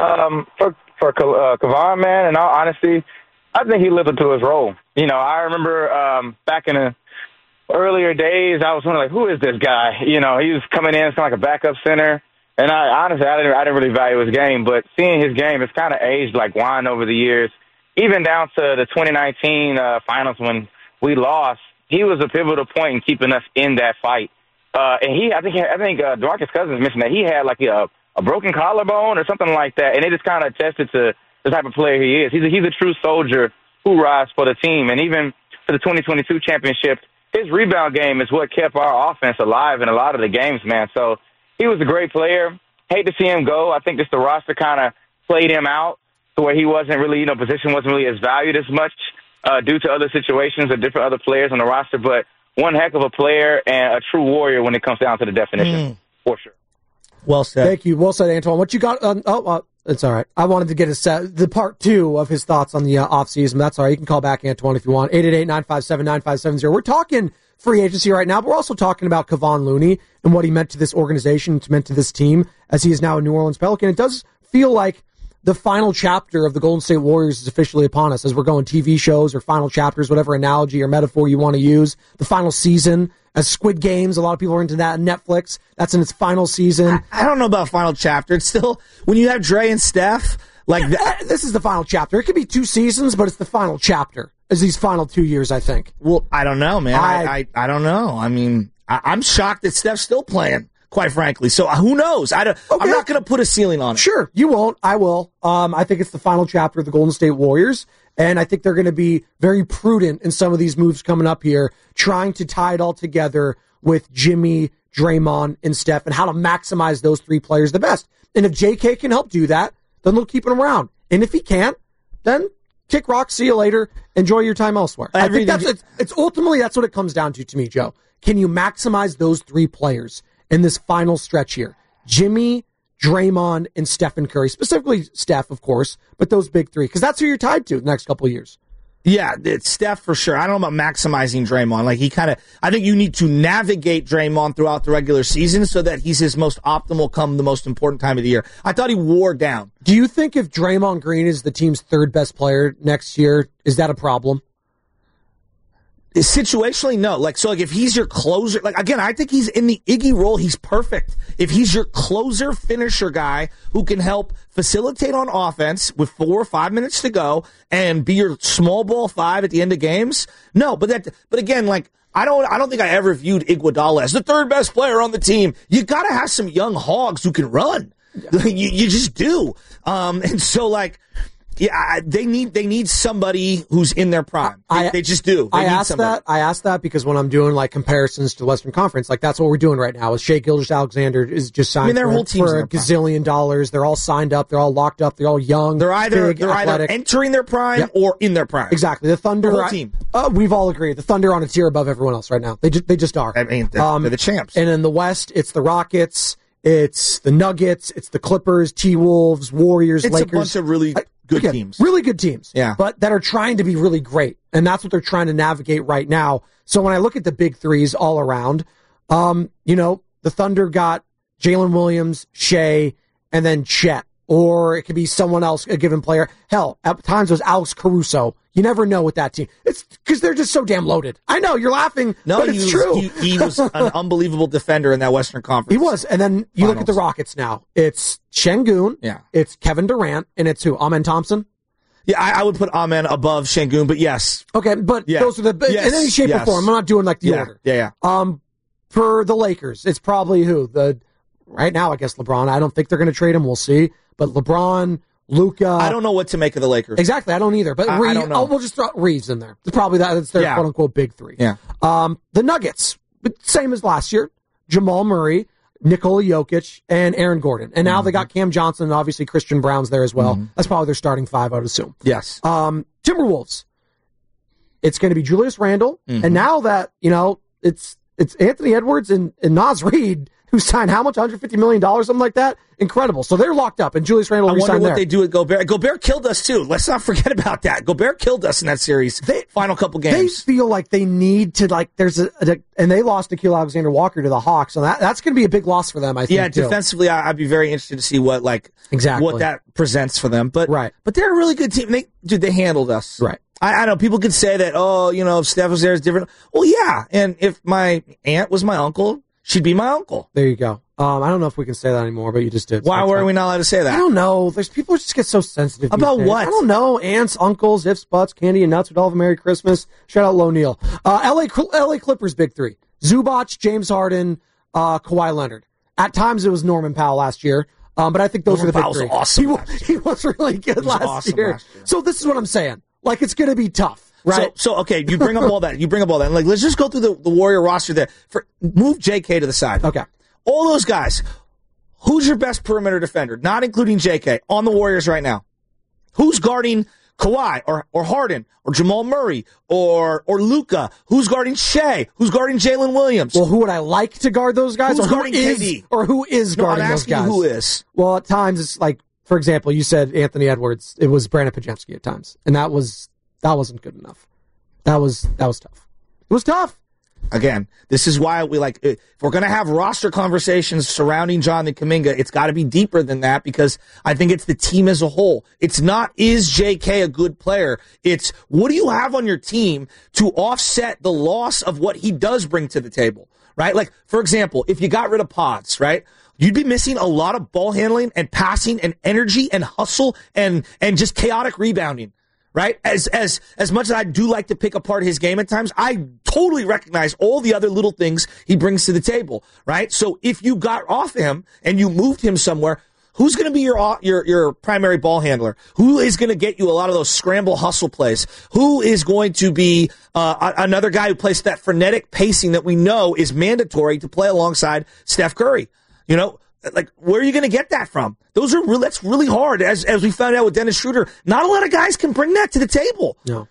for Kevon, man, in all honesty, I think he lived up to his role. You know, I remember back in the earlier days, I was wondering, like, who is this guy? You know, he was coming in kind of like a backup center, and I didn't really value his game. But seeing his game, it's kind of aged like wine over the years, even down to the 2019 finals when we lost. He was a pivotal point in keeping us in that fight. And I think DeMarcus Cousins mentioned that he had like a broken collarbone or something like that, and it just kind of attested to the type of player he is. He's a true soldier who rides for the team. And even for the 2022 championship, his rebound game is what kept our offense alive in a lot of the games, man. So he was a great player. Hate to see him go. I think just the roster kind of played him out to where he wasn't really, position wasn't really as valued as much due to other situations or different other players on the roster. But one heck of a player and a true warrior when it comes down to the definition, for sure. Well said. Thank you. Well said, Antoine. What you got? It's all right. I wanted to get the part 2 of his thoughts on the offseason. That's all right. You can call back Antoine if you want. 888-957-9570. We're talking free agency right now, but we're also talking about Kevon Looney and what he meant to this organization, meant to this team, as he is now a New Orleans Pelican. It does feel like the final chapter of the Golden State Warriors is officially upon us, as we're going TV shows or final chapters, whatever analogy or metaphor you want to use. The final season, as Squid Games, a lot of people are into that. Netflix, that's in its final season. I don't know about final chapter. It's still, when you have Dre and Steph, like this is the final chapter. It could be 2 seasons, but it's the final chapter. Is these final 2 years, I think. Well, I don't know, man. I don't know. I mean, I'm shocked that Steph's still playing, quite frankly. So who knows? I'm not going to put a ceiling on it. Sure, you won't. I will. I think it's the final chapter of the Golden State Warriors, and I think they're going to be very prudent in some of these moves coming up here, trying to tie it all together with Jimmy, Draymond, and Steph, and how to maximize those 3 players the best. And if JK can help do that, then they'll keep him around. And if he can't, then kick rocks, see you later, enjoy your time elsewhere. I think it's ultimately that's what it comes down to me, Joe. Can you maximize those 3 players in this final stretch here? Jimmy, Draymond, and Stephen Curry. Specifically Steph, of course, but those big 3, because that's who you're tied to the next couple of years. Yeah, it's Steph for sure. I don't know about maximizing Draymond. Like I think you need to navigate Draymond throughout the regular season so that he's his most optimal come the most important time of the year. I thought he wore down. Do you think if Draymond Green is the team's 3rd best player next year, is that a problem? Situationally, no. Like if he's your closer, again, I think he's in the Iggy role. He's perfect. If he's your closer finisher guy who can help facilitate on offense with 4 or 5 minutes to go and be your small ball 5 at the end of games, no. But again, I don't think I ever viewed Iguodala as the 3rd best player on the team. You got to have some young hogs who can run. You just do. And so Yeah, they need somebody who's in their prime. They just do. I asked that because when I'm doing like comparisons to the Western Conference, like that's what we're doing right now. Is Shai Gilgeous-Alexander is just signed their whole team's for a gazillion dollars. They're all signed up. They're all locked up. They're all young. They're either entering their prime or in their prime. Exactly. The Thunder the whole team. We've all agreed. The Thunder are on a tier above everyone else right now. They just are. I mean, they're the champs. And in the West, it's the Rockets, it's the Nuggets, it's the Clippers, T-Wolves, Warriors, Lakers. It's a bunch of really good teams. Really good teams. Yeah. But that are trying to be really great. And that's what they're trying to navigate right now. So when I look at the big threes all around, the Thunder got Jalen Williams, Shai, and then Chet. Or it could be someone else, a given player. Hell, at times it was Alex Caruso. You never know with that team. It's because they're just so damn loaded. I know, you're laughing, but it's true. He was an unbelievable defender in that Western Conference. He was. And then you look at the Rockets now. It's Şengün. Yeah. It's Kevin Durant. And it's who? Amen Thompson? Yeah, I would put Amen above Şengün, but yes. Okay, but those are in any shape or form. I'm not doing like the order. Yeah. For the Lakers, it's probably who? Right now, I guess LeBron. I don't think they're going to trade him. We'll see. But LeBron, Luka. I don't know what to make of the Lakers. Exactly, I don't either. But I don't know. We'll just throw Reeves in there. It's probably that's their quote unquote big three. Yeah. The Nuggets, same as last year. Jamal Murray, Nikola Jokic, and Aaron Gordon. And now they got Cam Johnson and obviously Christian Brown's there as well. That's probably their starting five, I would assume. Yes. Timberwolves. It's going to be Julius Randle. And now that, it's Anthony Edwards and Naz Reid, who signed how much? $150 million, something like that? Incredible. So they're locked up, and Julius Randle I wonder what they do with Gobert. Gobert killed us, too. Let's not forget about that. Gobert killed us in that series. Final couple games. They feel like they need to, there's and they lost Nickeil Alexander-Walker to the Hawks, so that's going to be a big loss for them, I think, Yeah, defensively, I'd be very interested to see what that presents for them. But they're a really good team. They handled us. Right. I know people could say that, if Steph was there, it's different. Well, yeah, and if my aunt was my uncle, she'd be my uncle. There you go. I don't know if we can say that anymore, but you just did. Why were we not allowed to say that? I don't know. There's people who just get so sensitive. About what? I don't know. Aunts, uncles, ifs, buts, candy, and nuts would all have a Merry Christmas. Shout out Lo Neal. LA Clippers big three. Zubac, James Harden, Kawhi Leonard. At times it was Norman Powell last year. But I think those are the big three. Awesome. He was really good last year. So this is what I'm saying. It's going to be tough. Right. So okay, you bring up all that. Let's just go through the Warrior roster there. Move JK to the side. Okay. All those guys. Who's your best perimeter defender? Not including JK on the Warriors right now. Who's guarding Kawhi or Harden or Jamal Murray or Luka? Who's guarding Shai? Who's guarding Jalen Williams? Well, who would I like to guard those guys? Who's guarding KD? Or who is guarding those guys? I'm asking you who is. Well, at times it's for example, you said Anthony Edwards. It was Brandon Podziemski at times, and that wasn't good enough. That was tough. It was tough. Again, this is why if we're going to have roster conversations surrounding Jonathan Kuminga, it's got to be deeper than that because I think it's the team as a whole. It's not, is JK a good player? It's, what do you have on your team to offset the loss of what he does bring to the table, right? For example, if you got rid of Pods, right? You'd be missing a lot of ball handling and passing and energy and hustle and just chaotic rebounding. Right? As much as I do like to pick apart his game at times, I totally recognize all the other little things he brings to the table. Right? So if you got off him and you moved him somewhere, who's going to be your primary ball handler? Who is going to get you a lot of those scramble hustle plays? Who is going to be another guy who plays that frenetic pacing that we know is mandatory to play alongside Steph Curry? Where are you going to get that from? That's really hard. As we found out with Dennis Schroeder, not a lot of guys can bring that to the table. No.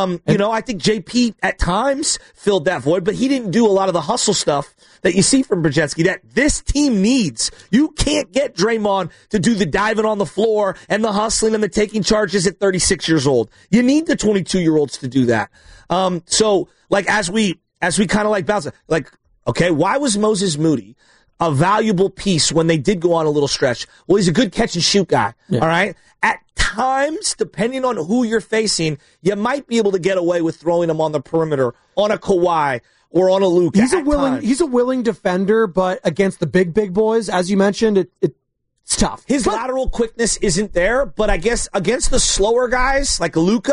I think JP at times filled that void, but he didn't do a lot of the hustle stuff that you see from Podziemski that this team needs. You can't get Draymond to do the diving on the floor and the hustling and the taking charges at 36 years old. You need the 22-year-olds to do that. As we kind of bounce, okay, why was Moses Moody a valuable piece when they did go on a little stretch? Well, he's a good catch and shoot guy. Yeah. All right. At times, depending on who you're facing, you might be able to get away with throwing him on the perimeter on a Kawhi or on a Luka. He's a willing defender, but against the big boys, as you mentioned, it's tough. His lateral quickness isn't there, but I guess against the slower guys like Luka,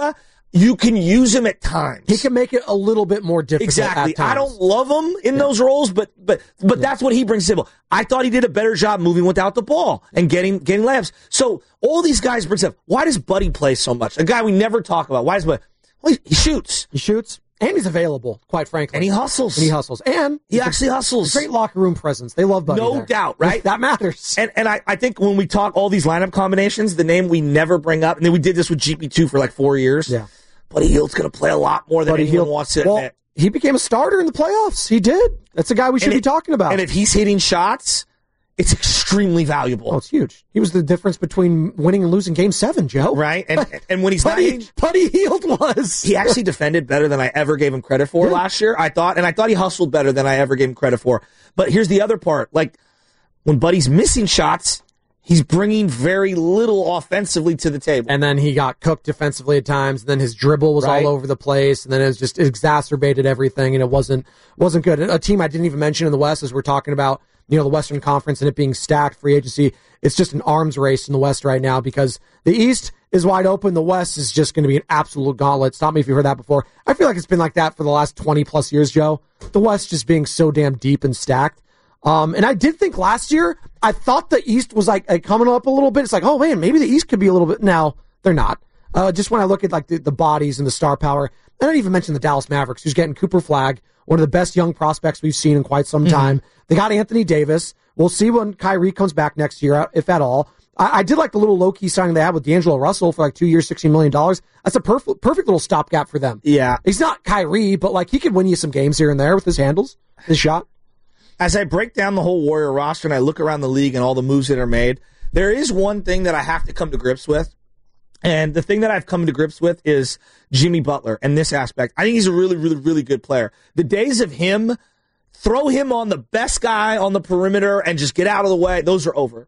you can use him at times. He can make it a little bit more difficult. Exactly. At times. I don't love him in those roles, but that's what he brings to the table. I thought he did a better job moving without the ball and getting layups. So all these guys bring stuff. Why does Buddy play so much? A guy we never talk about. Why does Buddy? Well, he shoots. He shoots. And he's available, quite frankly. And he hustles. And he actually hustles. Great locker room presence. They love Buddy. No doubt, right? That matters. And I think when we talk all these lineup combinations, the name we never bring up, and then we did this with GP2 for like 4 years. Yeah. Buddy Hield's going to play a lot more than anyone wants to admit. He became a starter in the playoffs. He did. That's a guy we should be talking about. And if he's hitting shots, it's extremely valuable. Oh, it's huge. He was the difference between winning and losing Game 7, Joe. Right? And when he's Buddy Hield was. He actually defended better than I ever gave him credit for last year, I thought. And I thought he hustled better than I ever gave him credit for. But here's the other part. Like, when Buddy's missing shots, he's bringing very little offensively to the table. And then he got cooked defensively at times. And then his dribble was all over the place. And then it just exacerbated everything. And it wasn't good. A team I didn't even mention in the West, as we're talking about, the Western Conference and it being stacked free agency. It's just an arms race in the West right now because the East is wide open. The West is just going to be an absolute gauntlet. Stop me if you've heard that before. I feel like it's been like that for the last 20 plus years, Joe. The West just being so damn deep and stacked. And I did think last year, I thought the East was like coming up a little bit. It's like, oh man, maybe the East could be a little bit. Now they're not. Just when I look at like the bodies and the star power, I don't even mention the Dallas Mavericks, who's getting Cooper Flagg, one of the best young prospects we've seen in quite some time. They got Anthony Davis. We'll see when Kyrie comes back next year, if at all. I did like the little low-key signing they had with D'Angelo Russell for like 2 years, $16 million. That's a perfect little stopgap for them. Yeah. He's not Kyrie, but like he could win you some games here and there with his handles, his shot. As I break down the whole Warrior roster and I look around the league and all the moves that are made, there is one thing that I have to come to grips with. And the thing that I've come to grips with is Jimmy Butler and this aspect. I think he's a really, really, really good player. The days of him, throw him on the best guy on the perimeter and just get out of the way, those are over.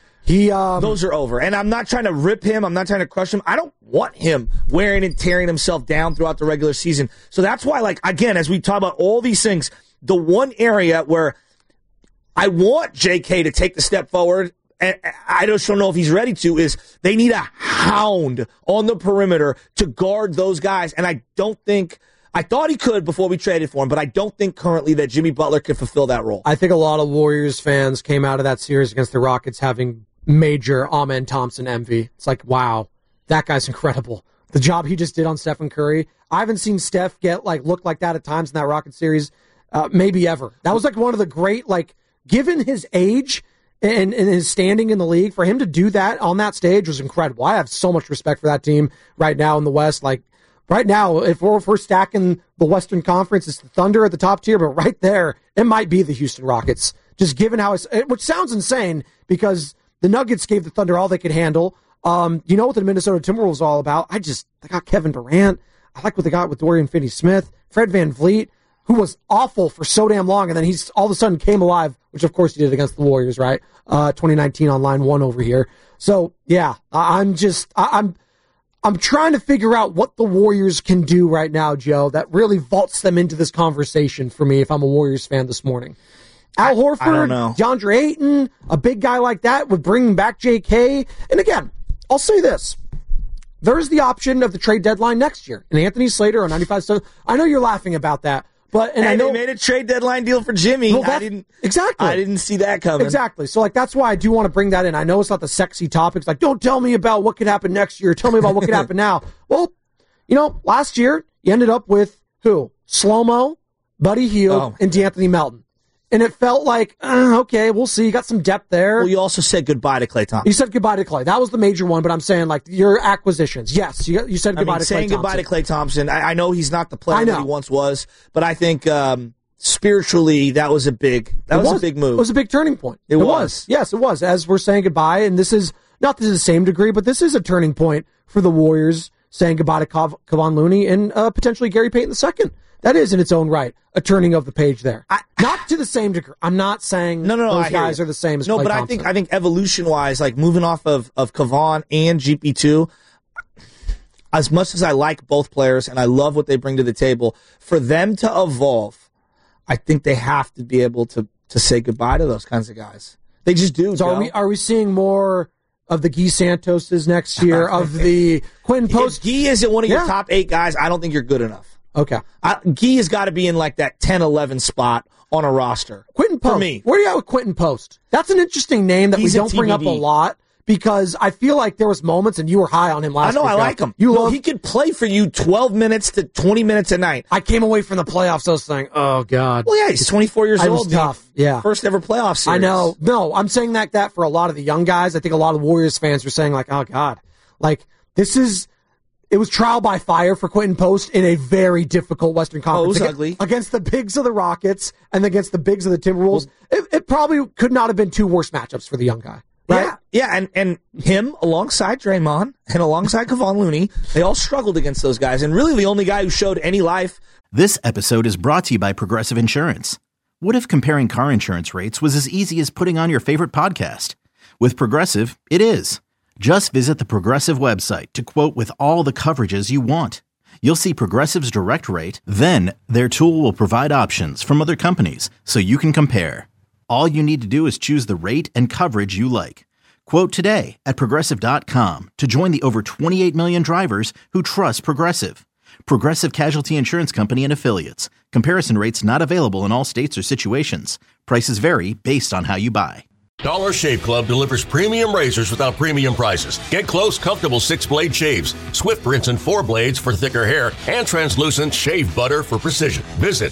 Those are over. And I'm not trying to rip him. I'm not trying to crush him. I don't want him wearing and tearing himself down throughout the regular season. So that's why, like, again, as we talk about all these things, the one area where I want JK to take the step forward, and I just don't know if he's ready to, is they need a hound on the perimeter to guard those guys. And I thought he could before we traded for him, but I don't think currently that Jimmy Butler could fulfill that role. I think a lot of Warriors fans came out of that series against the Rockets having major Amen Thompson envy. It's like, wow, that guy's incredible. The job he just did on Stephen Curry. I haven't seen Steph look like that at times in that Rocket series, maybe ever. That was like one of the great, like, given his age and his standing in the league, for him to do that on that stage was incredible. I have so much respect for that team right now in the West. Like, right now, if we're stacking the Western Conference, it's the Thunder at the top tier, but right there, it might be the Houston Rockets. Just given how which sounds insane because the Nuggets gave the Thunder all they could handle. You know what the Minnesota Timberwolves are all about? They got Kevin Durant. I like what they got with Dorian Finney-Smith, Fred VanVleet, who was awful for so damn long, and then he's all of a sudden came alive, which of course he did against the Warriors, right? 2019 on line one over here. So yeah, I'm trying to figure out what the Warriors can do right now, Joe, that really vaults them into this conversation for me if I'm a Warriors fan this morning. Al Horford, DeAndre Ayton, a big guy like that would bring back JK. And again, I'll say this. There's the option of the trade deadline next year. And Anthony Slater on 95.7. I know you're laughing about that. And I know they made a trade deadline deal for Jimmy. Well, I didn't see that coming. Exactly. So that's why I do want to bring that in. I know it's not the sexy topic. It's like, don't tell me about what could happen next year. Tell me about what could happen now. Well, last year you ended up with who? Slow-Mo, Buddy Hield, and DeAnthony Melton. And it felt like, okay, we'll see. You got some depth there. Well, you also said goodbye to Klay Thompson. You said goodbye to Klay. That was the major one, but I'm saying, like, your acquisitions. Yes, you said goodbye to Klay Thompson. Saying goodbye to Klay Thompson, I know he's not the player that he once was, but I think spiritually that was a big move. It was a big turning point. It was. Yes, it was. As we're saying goodbye, and this is not to the same degree, but this is a turning point for the Warriors, saying goodbye to Kevon Looney and potentially Gary Payton II. That is, in its own right, a turning of the page there. Not to the same degree. I'm not saying those guys are the same as Klay Thompson. I think evolution-wise, like moving off of Kevon and GP2, as much as I like both players and I love what they bring to the table, for them to evolve, I think they have to be able to say goodbye to those kinds of guys. They just do. So are we seeing more of the Guy Santoses next year, of the Quinn Post. If Guy isn't one of your top 8 guys, I don't think you're good enough. Okay. Guy has got to be in like that 10-11 spot on a roster. Quentin Post. For me. Where are you at with Quentin Post? That's an interesting name that we don't bring up a lot, because I feel like there was moments, and you were high on him last week. I like him. He could play for you 12 minutes to 20 minutes a night. I came away from the playoffs, I was saying, oh, God. Well, yeah, he's 24 years old. It was tough. Yeah. First ever playoff series. I know. No, I'm saying that for a lot of the young guys. I think a lot of Warriors fans were saying, like, oh, God. Like, it was trial by fire for Quentin Post in a very difficult Western Conference. Ugly. Against the bigs of the Rockets and against the bigs of the Timberwolves. It probably could not have been 2 worse matchups for the young guy. Right? Yeah, and him alongside Draymond and alongside Kevon Looney, they all struggled against those guys. And really the only guy who showed any life. This episode is brought to you by Progressive Insurance. What if comparing car insurance rates was as easy as putting on your favorite podcast? With Progressive, it is. Just visit the Progressive website to quote with all the coverages you want. You'll see Progressive's direct rate, then their tool will provide options from other companies so you can compare. All you need to do is choose the rate and coverage you like. Quote today at Progressive.com to join the over 28 million drivers who trust Progressive. Progressive Casualty Insurance Company and Affiliates. Comparison rates not available in all states or situations. Prices vary based on how you buy. Dollar Shave Club delivers premium razors without premium prices. Get close, comfortable 6-blade shaves, swift rinse and 4 blades for thicker hair, and translucent shave butter for precision. Visit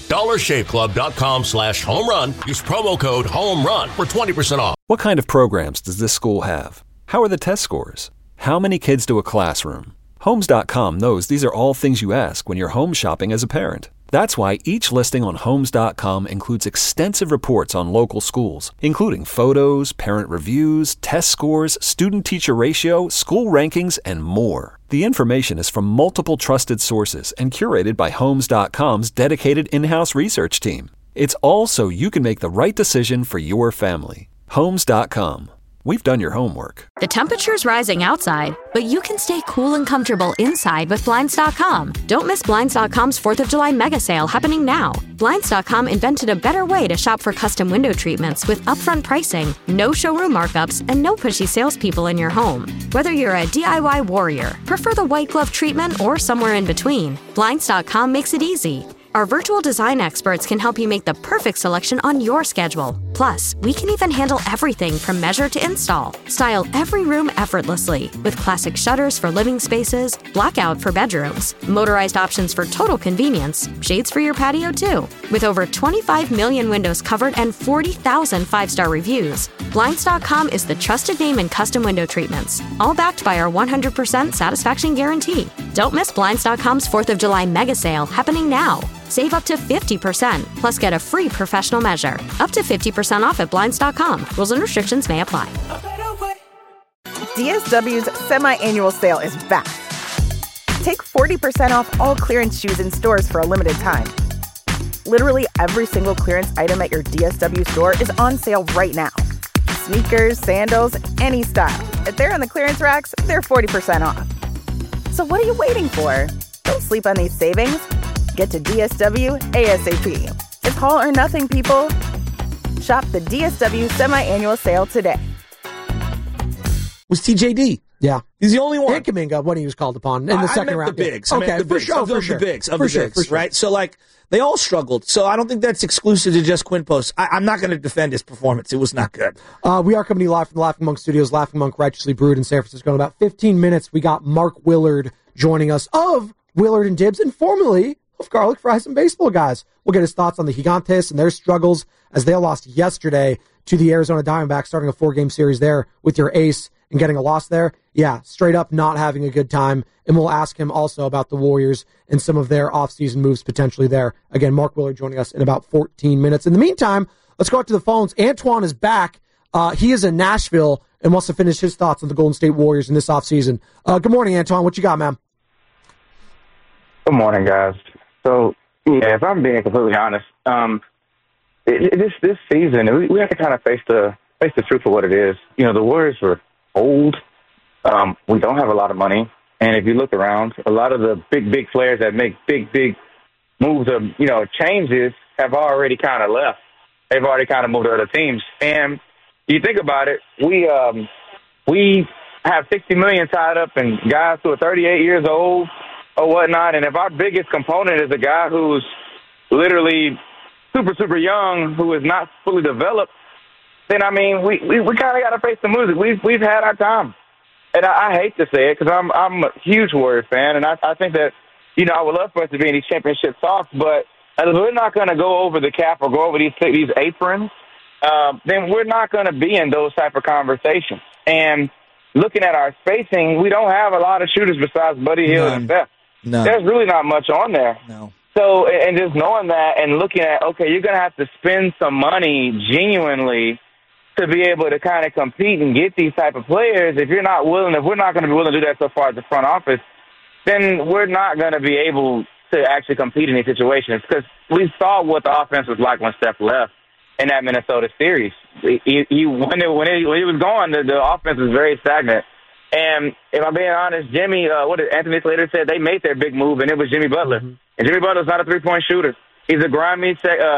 dollarshaveclub.com/homerun. Use promo code HOMERUN for 20% off. What kind of programs does this school have? How are the test scores? How many kids do a classroom? Homes.com knows these are all things you ask when you're home shopping as a parent. That's why each listing on Homes.com includes extensive reports on local schools, including photos, parent reviews, test scores, student-teacher ratio, school rankings, and more. The information is from multiple trusted sources and curated by Homes.com's dedicated in-house research team. It's all so you can make the right decision for your family. Homes.com. We've done your homework. The temperature's rising outside, but you can stay cool and comfortable inside with Blinds.com. Don't miss Blinds.com's 4th of July mega sale happening now. Blinds.com invented a better way to shop for custom window treatments with upfront pricing, no showroom markups, and no pushy salespeople in your home. Whether you're a DIY warrior, prefer the white glove treatment, or somewhere in between, Blinds.com makes it easy. Our virtual design experts can help you make the perfect selection on your schedule. Plus, we can even handle everything from measure to install. Style every room effortlessly with classic shutters for living spaces, blackout for bedrooms, motorized options for total convenience, shades for your patio too. With over 25 million windows covered and 40,000 5-star reviews, Blinds.com is the trusted name in custom window treatments, all backed by our 100% satisfaction guarantee. Don't miss Blinds.com's 4th of July mega sale happening now. Save up to 50%, plus get a free professional measure. Up to 50% off at Blinds.com. Rules and restrictions may apply. DSW's semi-annual sale is back. Take 40% off all clearance shoes in stores for a limited time. Literally every single clearance item at your DSW store is on sale right now. Sneakers, sandals, any style. If they're on the clearance racks, they're 40% off. So what are you waiting for? Don't sleep on these savings. Get to DSW ASAP. It's all or nothing, people. Shop the DSW semi-annual sale today. Was TJD. Yeah. He's the only one. And Kuminga when he was called upon in the second round. The bigs. Okay, the bigs. for sure. For sure. Right? So, like, they all struggled. So I don't think that's exclusive to just Quinn Post. I'm not going to defend his performance. It was not good. We are coming to you live from the Laughing Monk Studios, Laughing Monk Righteously Brewed in San Francisco. In about 15 minutes, we got Mark Willard joining us of Willard and Dibbs, and formerly of Garlic Fries and Baseball Guys. We'll get his thoughts on the Gigantes and their struggles as they lost yesterday to the Arizona Diamondbacks, starting a 4-game series there with your ace and getting a loss there. Yeah, straight up not having a good time. And we'll ask him also about the Warriors and some of their offseason moves potentially there. Again, Mark Willard joining us in about 14 minutes. In the meantime, let's go out to the phones. Antoine is back. He is in Nashville and wants to finish his thoughts on the Golden State Warriors in this offseason. Good morning, Antoine. What you got, man? Good morning, guys. So, yeah, if I'm being completely honest, this season, we have to kind of face the truth of what it is. You know, the Warriors were old. We don't have a lot of money. And if you look around, a lot of the big players that make big moves of, changes have already kind of left. They've already kind of moved to other teams. And you think about it, we have $60 million tied up in guys who are 38 years old or whatnot, and if our biggest component is a guy who's literally super, super young, who is not fully developed, then, I mean, we kind of got to face the music. We've had our time. And I hate to say it because I'm a huge Warriors fan, and I think that, you know, I would love for us to be in these championship talks, but if we're not going to go over the cap or go over these aprons, then we're not going to be in those type of conversations. And looking at our spacing, we don't have a lot of shooters besides Buddy Hield and Steph. No. There's really not much on there. No. So, and just knowing that and looking at, okay, you're going to have to spend some money genuinely to be able to kind of compete and get these type of players. If we're not going to be willing to do that so far as the front office, then we're not going to be able to actually compete in these situations, because we saw what the offense was like when Steph left in that Minnesota series. When he was gone, the offense was very stagnant. And if I'm being honest, Jimmy, what did Anthony Slater said? They made their big move, and it was Jimmy Butler. Mm-hmm. And Jimmy Butler's not a three-point shooter. He's a grimy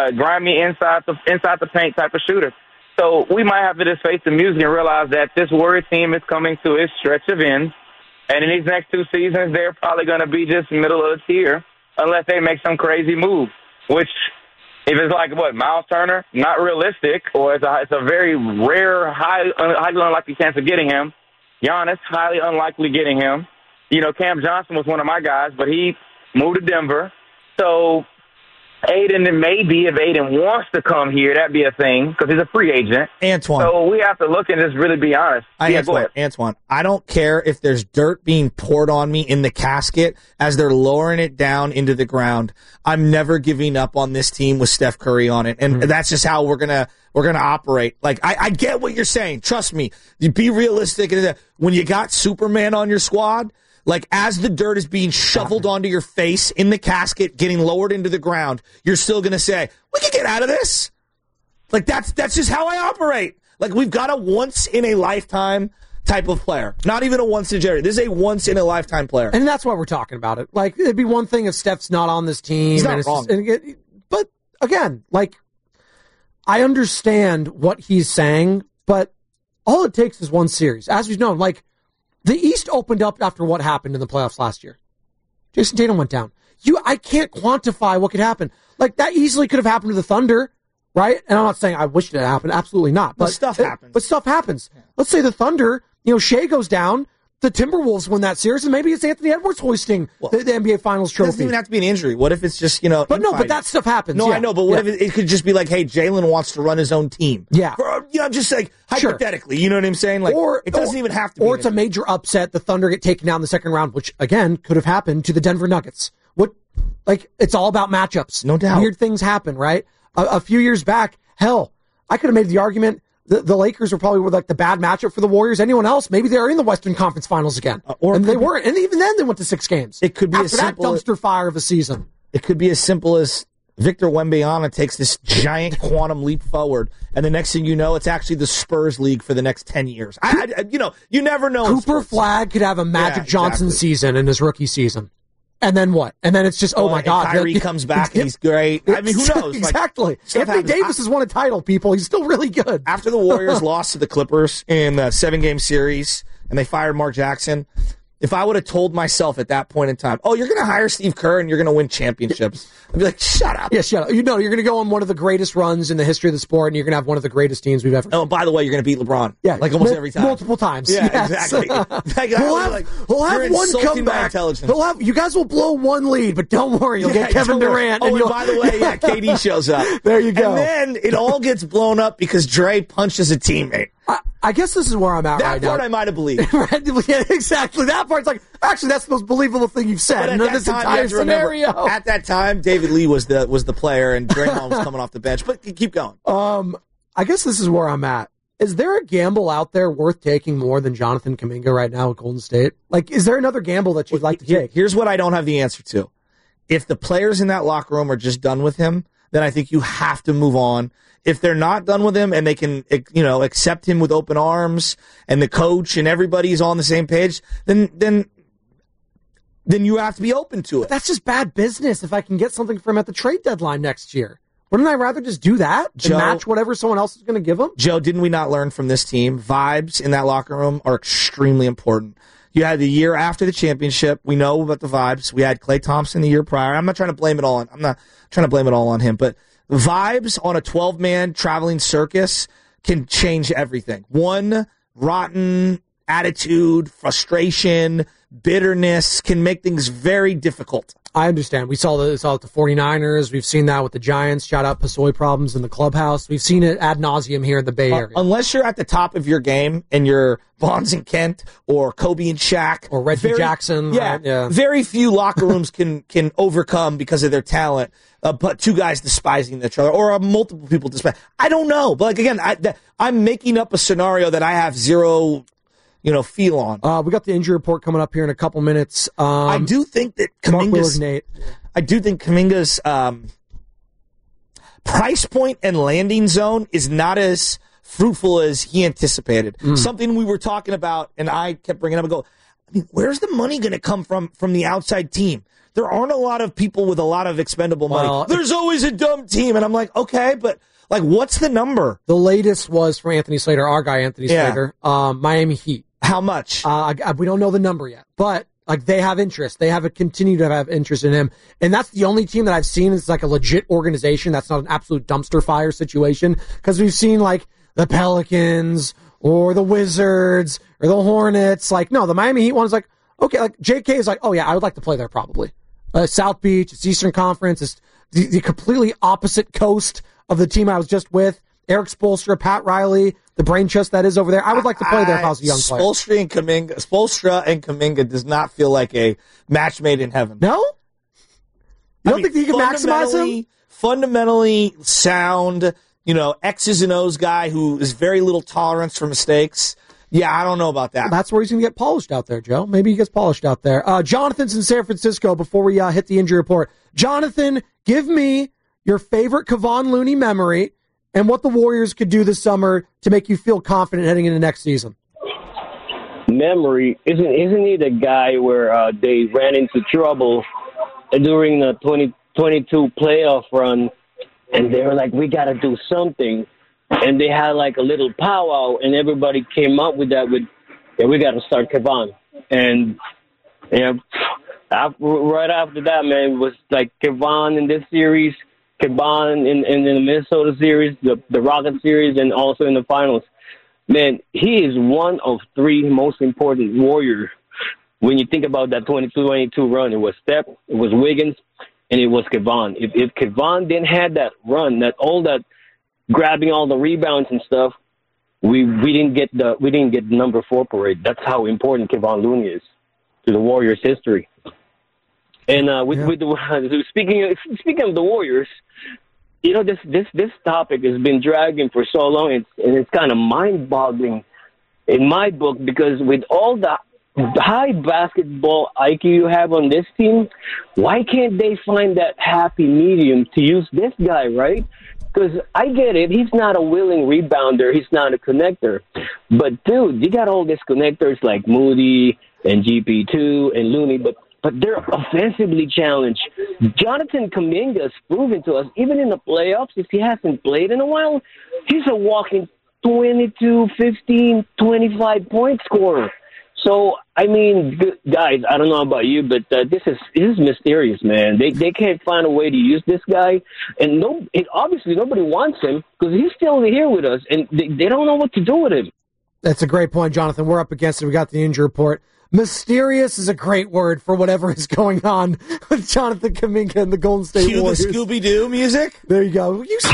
inside the paint type of shooter. So we might have to just face the music and realize that this Warrior team is coming to its stretch of ends. And in these next 2 seasons, they're probably going to be just middle of the tier unless they make some crazy move, which, if it's like, Miles Turner, not realistic, or it's a very rare, highly unlikely chance of getting him. Giannis, highly unlikely getting him. You know, Cam Johnson was one of my guys, but he moved to Denver. So Aiden, maybe if Aiden wants to come here, that'd be a thing, because he's a free agent. Antoine. So we have to look and just really be honest. Antoine, I don't care if there's dirt being poured on me in the casket as they're lowering it down into the ground. I'm never giving up on this team with Steph Curry on it, and that's just how we're gonna operate. Like, I get what you're saying. Trust me. You be realistic. When you got Superman on your squad, like, as the dirt is being shoveled onto your face in the casket, getting lowered into the ground, you're still going to say, we can get out of this. Like, that's just how I operate. Like, we've got a once-in-a-lifetime type of player. Not even a once-in-a-generation. This is a once-in-a-lifetime player. And that's why we're talking about it. Like, it'd be one thing if Steph's not on this team. He's not wrong. But, again, like, I understand what he's saying, but all it takes is one series. As we've known, like, the East opened up after what happened in the playoffs last year. Jason Tatum went down. I can't quantify what could happen. Like, that easily could have happened to the Thunder, right? And I'm not saying I wish it had happened. Absolutely not. But stuff happens. But stuff happens. Yeah. Let's say the Thunder, Shea goes down, the Timberwolves win that series, and maybe it's Anthony Edwards hoisting the NBA Finals trophy. It doesn't even have to be an injury. What if it's just, But that stuff happens. No, yeah. I know, but what if it could just be like, hey, Jalen wants to run his own team. Yeah. Just like, hypothetically, you know what I'm saying? Like, it doesn't even have to be. Or it's a major upset, the Thunder get taken down in the second round, which, again, could have happened to the Denver Nuggets. It's all about matchups. No doubt. Weird things happen, right? A few years back, hell, I could have made the argument the Lakers were probably like the bad matchup for the Warriors. Anyone else, maybe they're in the Western Conference Finals again. And they weren't. And even then, they went to 6 games. It could be after that dumpster fire of a season. It could be as simple as Victor Wembanyama takes this giant quantum leap forward, and the next thing you know, it's actually the Spurs league for the next 10 years. You never know. Cooper Flagg could have a Magic Johnson season in his rookie season. And then what? And then it's just, oh my God. Kyrie comes back and he's great. I mean, who knows? Exactly. Anthony Davis has won a title, people. He's still really good. After the Warriors lost to the Clippers in the 7-game series and they fired Mark Jackson, if I would have told myself at that point in time, oh, you're going to hire Steve Kerr and you're going to win championships, I'd be like, shut up. Yeah, shut up. You're going to go on one of the greatest runs in the history of the sport, and you're going to have one of the greatest teams we've ever seen. Oh, by the way, you're going to beat LeBron. Yeah. Like almost every time. Multiple times. Yeah, yes. exactly. He'll have one comeback. You guys will blow one lead, but don't worry, you'll get Kevin Durant. And by the way, KD shows up. There you go. And then it all gets blown up because Dre punches a teammate. I guess this is where I'm at right now. That part I might have believed. Yeah, exactly. That part's like, actually, that's the most believable thing you've said in this entire scenario. Remember, at that time, David Lee was the player, and Draymond was coming off the bench. But keep going. I guess this is where I'm at. Is there a gamble out there worth taking more than Jonathan Kuminga right now at Golden State? Like, is there another gamble that you'd like to take? Here's what I don't have the answer to. If the players in that locker room are just done with him, then I think you have to move on. If they're not done with him and they can, accept him with open arms and the coach and everybody's on the same page, then you have to be open to it. But that's just bad business if I can get something from him at the trade deadline next year. Wouldn't I rather just do that and Joe, match whatever someone else is going to give them? Joe, didn't we not learn from this team? Vibes in that locker room are extremely important. You had the year after the championship. We know about the vibes. We had Klay Thompson the year prior. I'm not trying to blame it all on him, but vibes on a 12-man traveling circus can change everything. One rotten attitude, frustration, bitterness can make things very difficult. I understand. We saw it with the 49ers. We've seen that with the Giants. Shout out Pasoy problems in the clubhouse. We've seen it ad nauseum here in the Bay Area. Unless you're at the top of your game and you're Bonds and Kent or Kobe and Shaq. Or Reggie Jackson. Yeah, right? Yeah. Very few locker rooms can overcome because of their talent, but two guys despising each other or multiple people despise. I don't know. But like again, I'm making up a scenario that I have zero feel on. We got the injury report coming up here in a couple minutes. I do think that Kuminga's price point and landing zone is not as fruitful as he anticipated. Something we were talking about, and I kept bringing up and go, I mean, where's the money going to come from the outside team? There aren't a lot of people with a lot of expendable money. There's always a dumb team. And I'm like, okay, but like, what's the number? The latest was from Anthony Slater, our guy Anthony Slater, Miami Heat. How much? We don't know the number yet, but like they have interest. They continue to have interest in him. And that's the only team that I've seen is like a legit organization. That's not an absolute dumpster fire situation. Cause we've seen like the Pelicans or the Wizards or the Hornets. Like, no, the Miami Heat one is like, okay, like JK is like, oh yeah, I would like to play there probably. South Beach, it's Eastern Conference, it's the completely opposite coast of the team I was just with. Eric Spoelstra, Pat Riley, the brain trust that is over there. I would like to play there if I was a young player. Spoelstra and Kuminga does not feel like a match made in heaven. No? You don't think you can maximize him? Fundamentally sound, X's and O's guy who is very little tolerance for mistakes. Yeah, I don't know about that. Well, that's where he's going to get polished out there, Joe. Maybe he gets polished out there. Jonathan's in San Francisco before we hit the injury report. Jonathan, give me your favorite Kevon Looney memory and what the Warriors could do this summer to make you feel confident heading into next season. Memory, isn't he the guy where they ran into trouble during the 2022 playoff run, and they were like, we got to do something, and they had like a little powwow, and everybody came up with that we got to start Kevon. And right after that, man, it was like Kevon in this series, Kevon in the Minnesota series, the Rocket series, and also in the finals. Man, he is one of three most important Warriors. When you think about that 22 run, it was Steph, it was Wiggins, and it was Kevon. If Kevon didn't have that run, that grabbing all the rebounds and stuff, we didn't get the number 4 parade. That's how important Kevon Looney is to the Warriors' history. And speaking of the Warriors, this topic has been dragging for so long, and it's kind of mind-boggling in my book, because with all the high basketball IQ you have on this team, why can't they find that happy medium to use this guy, right? Because I get it, he's not a willing rebounder, he's not a connector. But, dude, you got all these connectors like Moody and GP2 and Looney, but they're offensively challenged. Jonathan Kuminga has proven to us, even in the playoffs, if he hasn't played in a while, he's a walking 22, 15, 25-point scorer. So, I mean, guys, I don't know about you, but this is mysterious, man. They can't find a way to use this guy, and obviously nobody wants him because he's still here with us, and they don't know what to do with him. That's a great point, Jonathan. We're up against it. We got the injury report. Mysterious is a great word for whatever is going on with Jonathan Kuminga and the Golden State Warriors. Cue the Scooby-Doo music. There you go. It's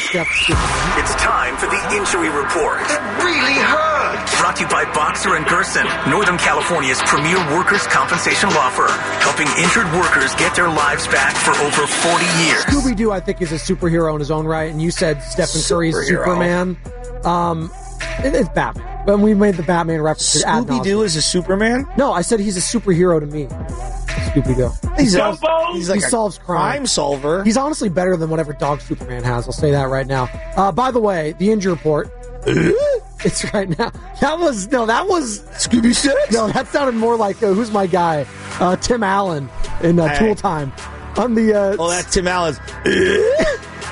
time for the injury report. It really hurts. Brought to you by Boxer & Gerson, Northern California's premier workers' compensation law firm, helping injured workers get their lives back for over 40 years. Scooby-Doo, I think, is a superhero in his own right, and you said Stephen Curry's Superman. It's Batman. When we made the Batman reference, Scooby-Doo is a Superman? No, I said he's a superhero to me. Scooby-Doo. He solves crime solver. He's honestly better than whatever dog Superman has. I'll say that right now. By the way, the injury report. It's right now. That was Scooby Six? No, that sounded more like who's my guy? Tim Allen in Tool Time. On the that Tim Allen's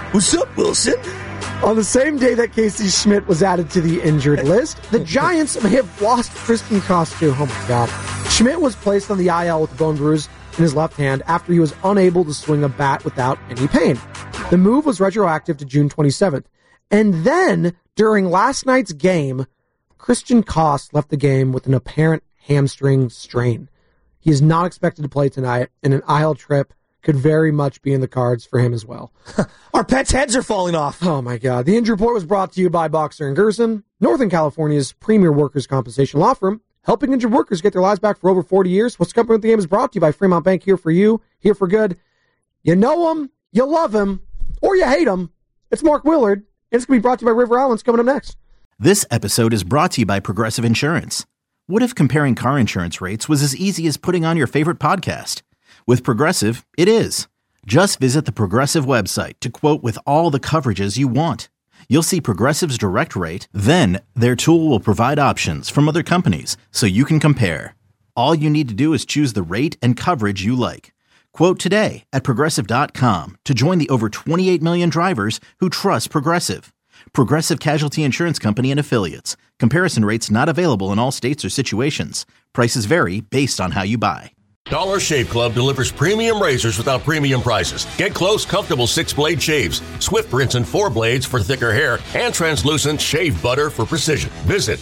What's up, Wilson? On the same day that Casey Schmidt was added to the injured list, the Giants may have lost Tristan Koss too. Oh my God. Schmidt was placed on the IL with a bone bruise in his left hand after he was unable to swing a bat without any pain. The move was retroactive to June 27th. And then, during last night's game, Christian Koss left the game with an apparent hamstring strain. He is not expected to play tonight, and an IL trip could very much be in the cards for him as well. Our pets' heads are falling off. Oh, my God. The injury report was brought to you by Boxer & Gerson, Northern California's premier workers' compensation law firm, helping injured workers get their lives back for over 40 years. What's Coming with the Game is brought to you by Fremont Bank, here for you, here for good. You know him, you love him, or you hate him. It's Mark Willard, and it's going to be brought to you by River Islands coming up next. This episode is brought to you by Progressive Insurance. What if comparing car insurance rates was as easy as putting on your favorite podcast? With Progressive, it is. Just visit the Progressive website to quote with all the coverages you want. You'll see Progressive's direct rate, then their tool will provide options from other companies so you can compare. All you need to do is choose the rate and coverage you like. Quote today at Progressive.com to join the over 28 million drivers who trust Progressive. Progressive Casualty Insurance Company and Affiliates. Comparison rates not available in all states or situations. Prices vary based on how you buy. Dollar Shave Club delivers premium razors without premium prices. Get close, comfortable 6-blade shaves, swift rinse and 4 blades for thicker hair, and translucent shave butter for precision. Visit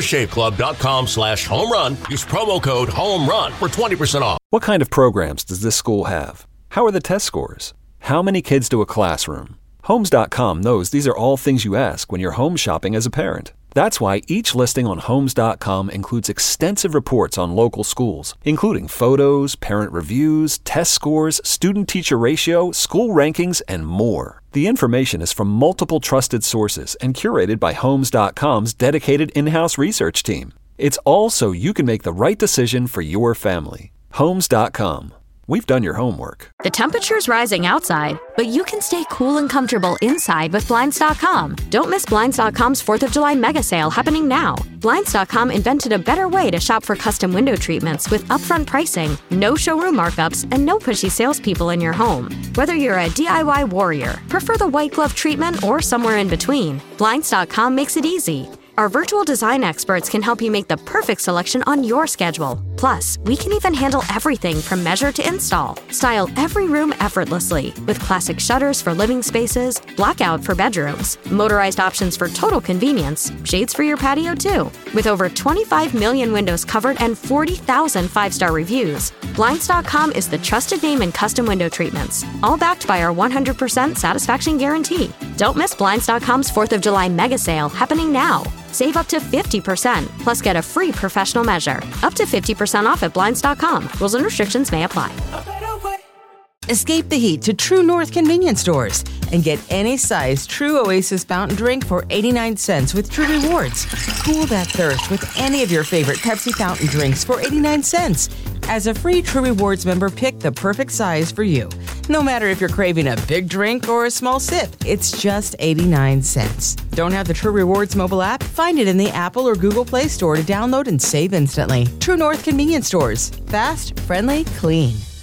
dollarshaveclub.com/homerun. Use promo code HOMERUN for 20% off. What kind of programs does this school have? How are the test scores? How many kids do a classroom? Homes.com knows these are all things you ask when you're home shopping as a parent. That's why each listing on Homes.com includes extensive reports on local schools, including photos, parent reviews, test scores, student-teacher ratio, school rankings, and more. The information is from multiple trusted sources and curated by Homes.com's dedicated in-house research team. It's all so you can make the right decision for your family. Homes.com. We've done your homework. The temperature's rising outside, but you can stay cool and comfortable inside with Blinds.com. Don't miss Blinds.com's 4th of July mega sale happening now. Blinds.com invented a better way to shop for custom window treatments with upfront pricing, no showroom markups, and no pushy salespeople in your home. Whether you're a DIY warrior, prefer the white glove treatment, or somewhere in between, Blinds.com makes it easy. Our virtual design experts can help you make the perfect selection on your schedule. Plus, we can even handle everything from measure to install. Style every room effortlessly with classic shutters for living spaces, blackout for bedrooms, motorized options for total convenience, shades for your patio too. With over 25 million windows covered and 40,000 5-star reviews, Blinds.com is the trusted name in custom window treatments, all backed by our 100% satisfaction guarantee. Don't miss Blinds.com's 4th of July mega sale happening now. Save up to 50%, plus get a free professional measure. Up to 50% off at Blinds.com. Rules and restrictions may apply. Escape the heat to True North convenience stores and get any size True Oasis fountain drink for 89 cents with True Rewards. Cool that thirst with any of your favorite Pepsi fountain drinks for 89 cents. As a free True Rewards member, pick the perfect size for you. No matter if you're craving a big drink or a small sip, it's just 89 cents. Don't have the True Rewards mobile app? Find it in the Apple or Google Play Store to download and save instantly. True North convenience stores. Fast, friendly, clean.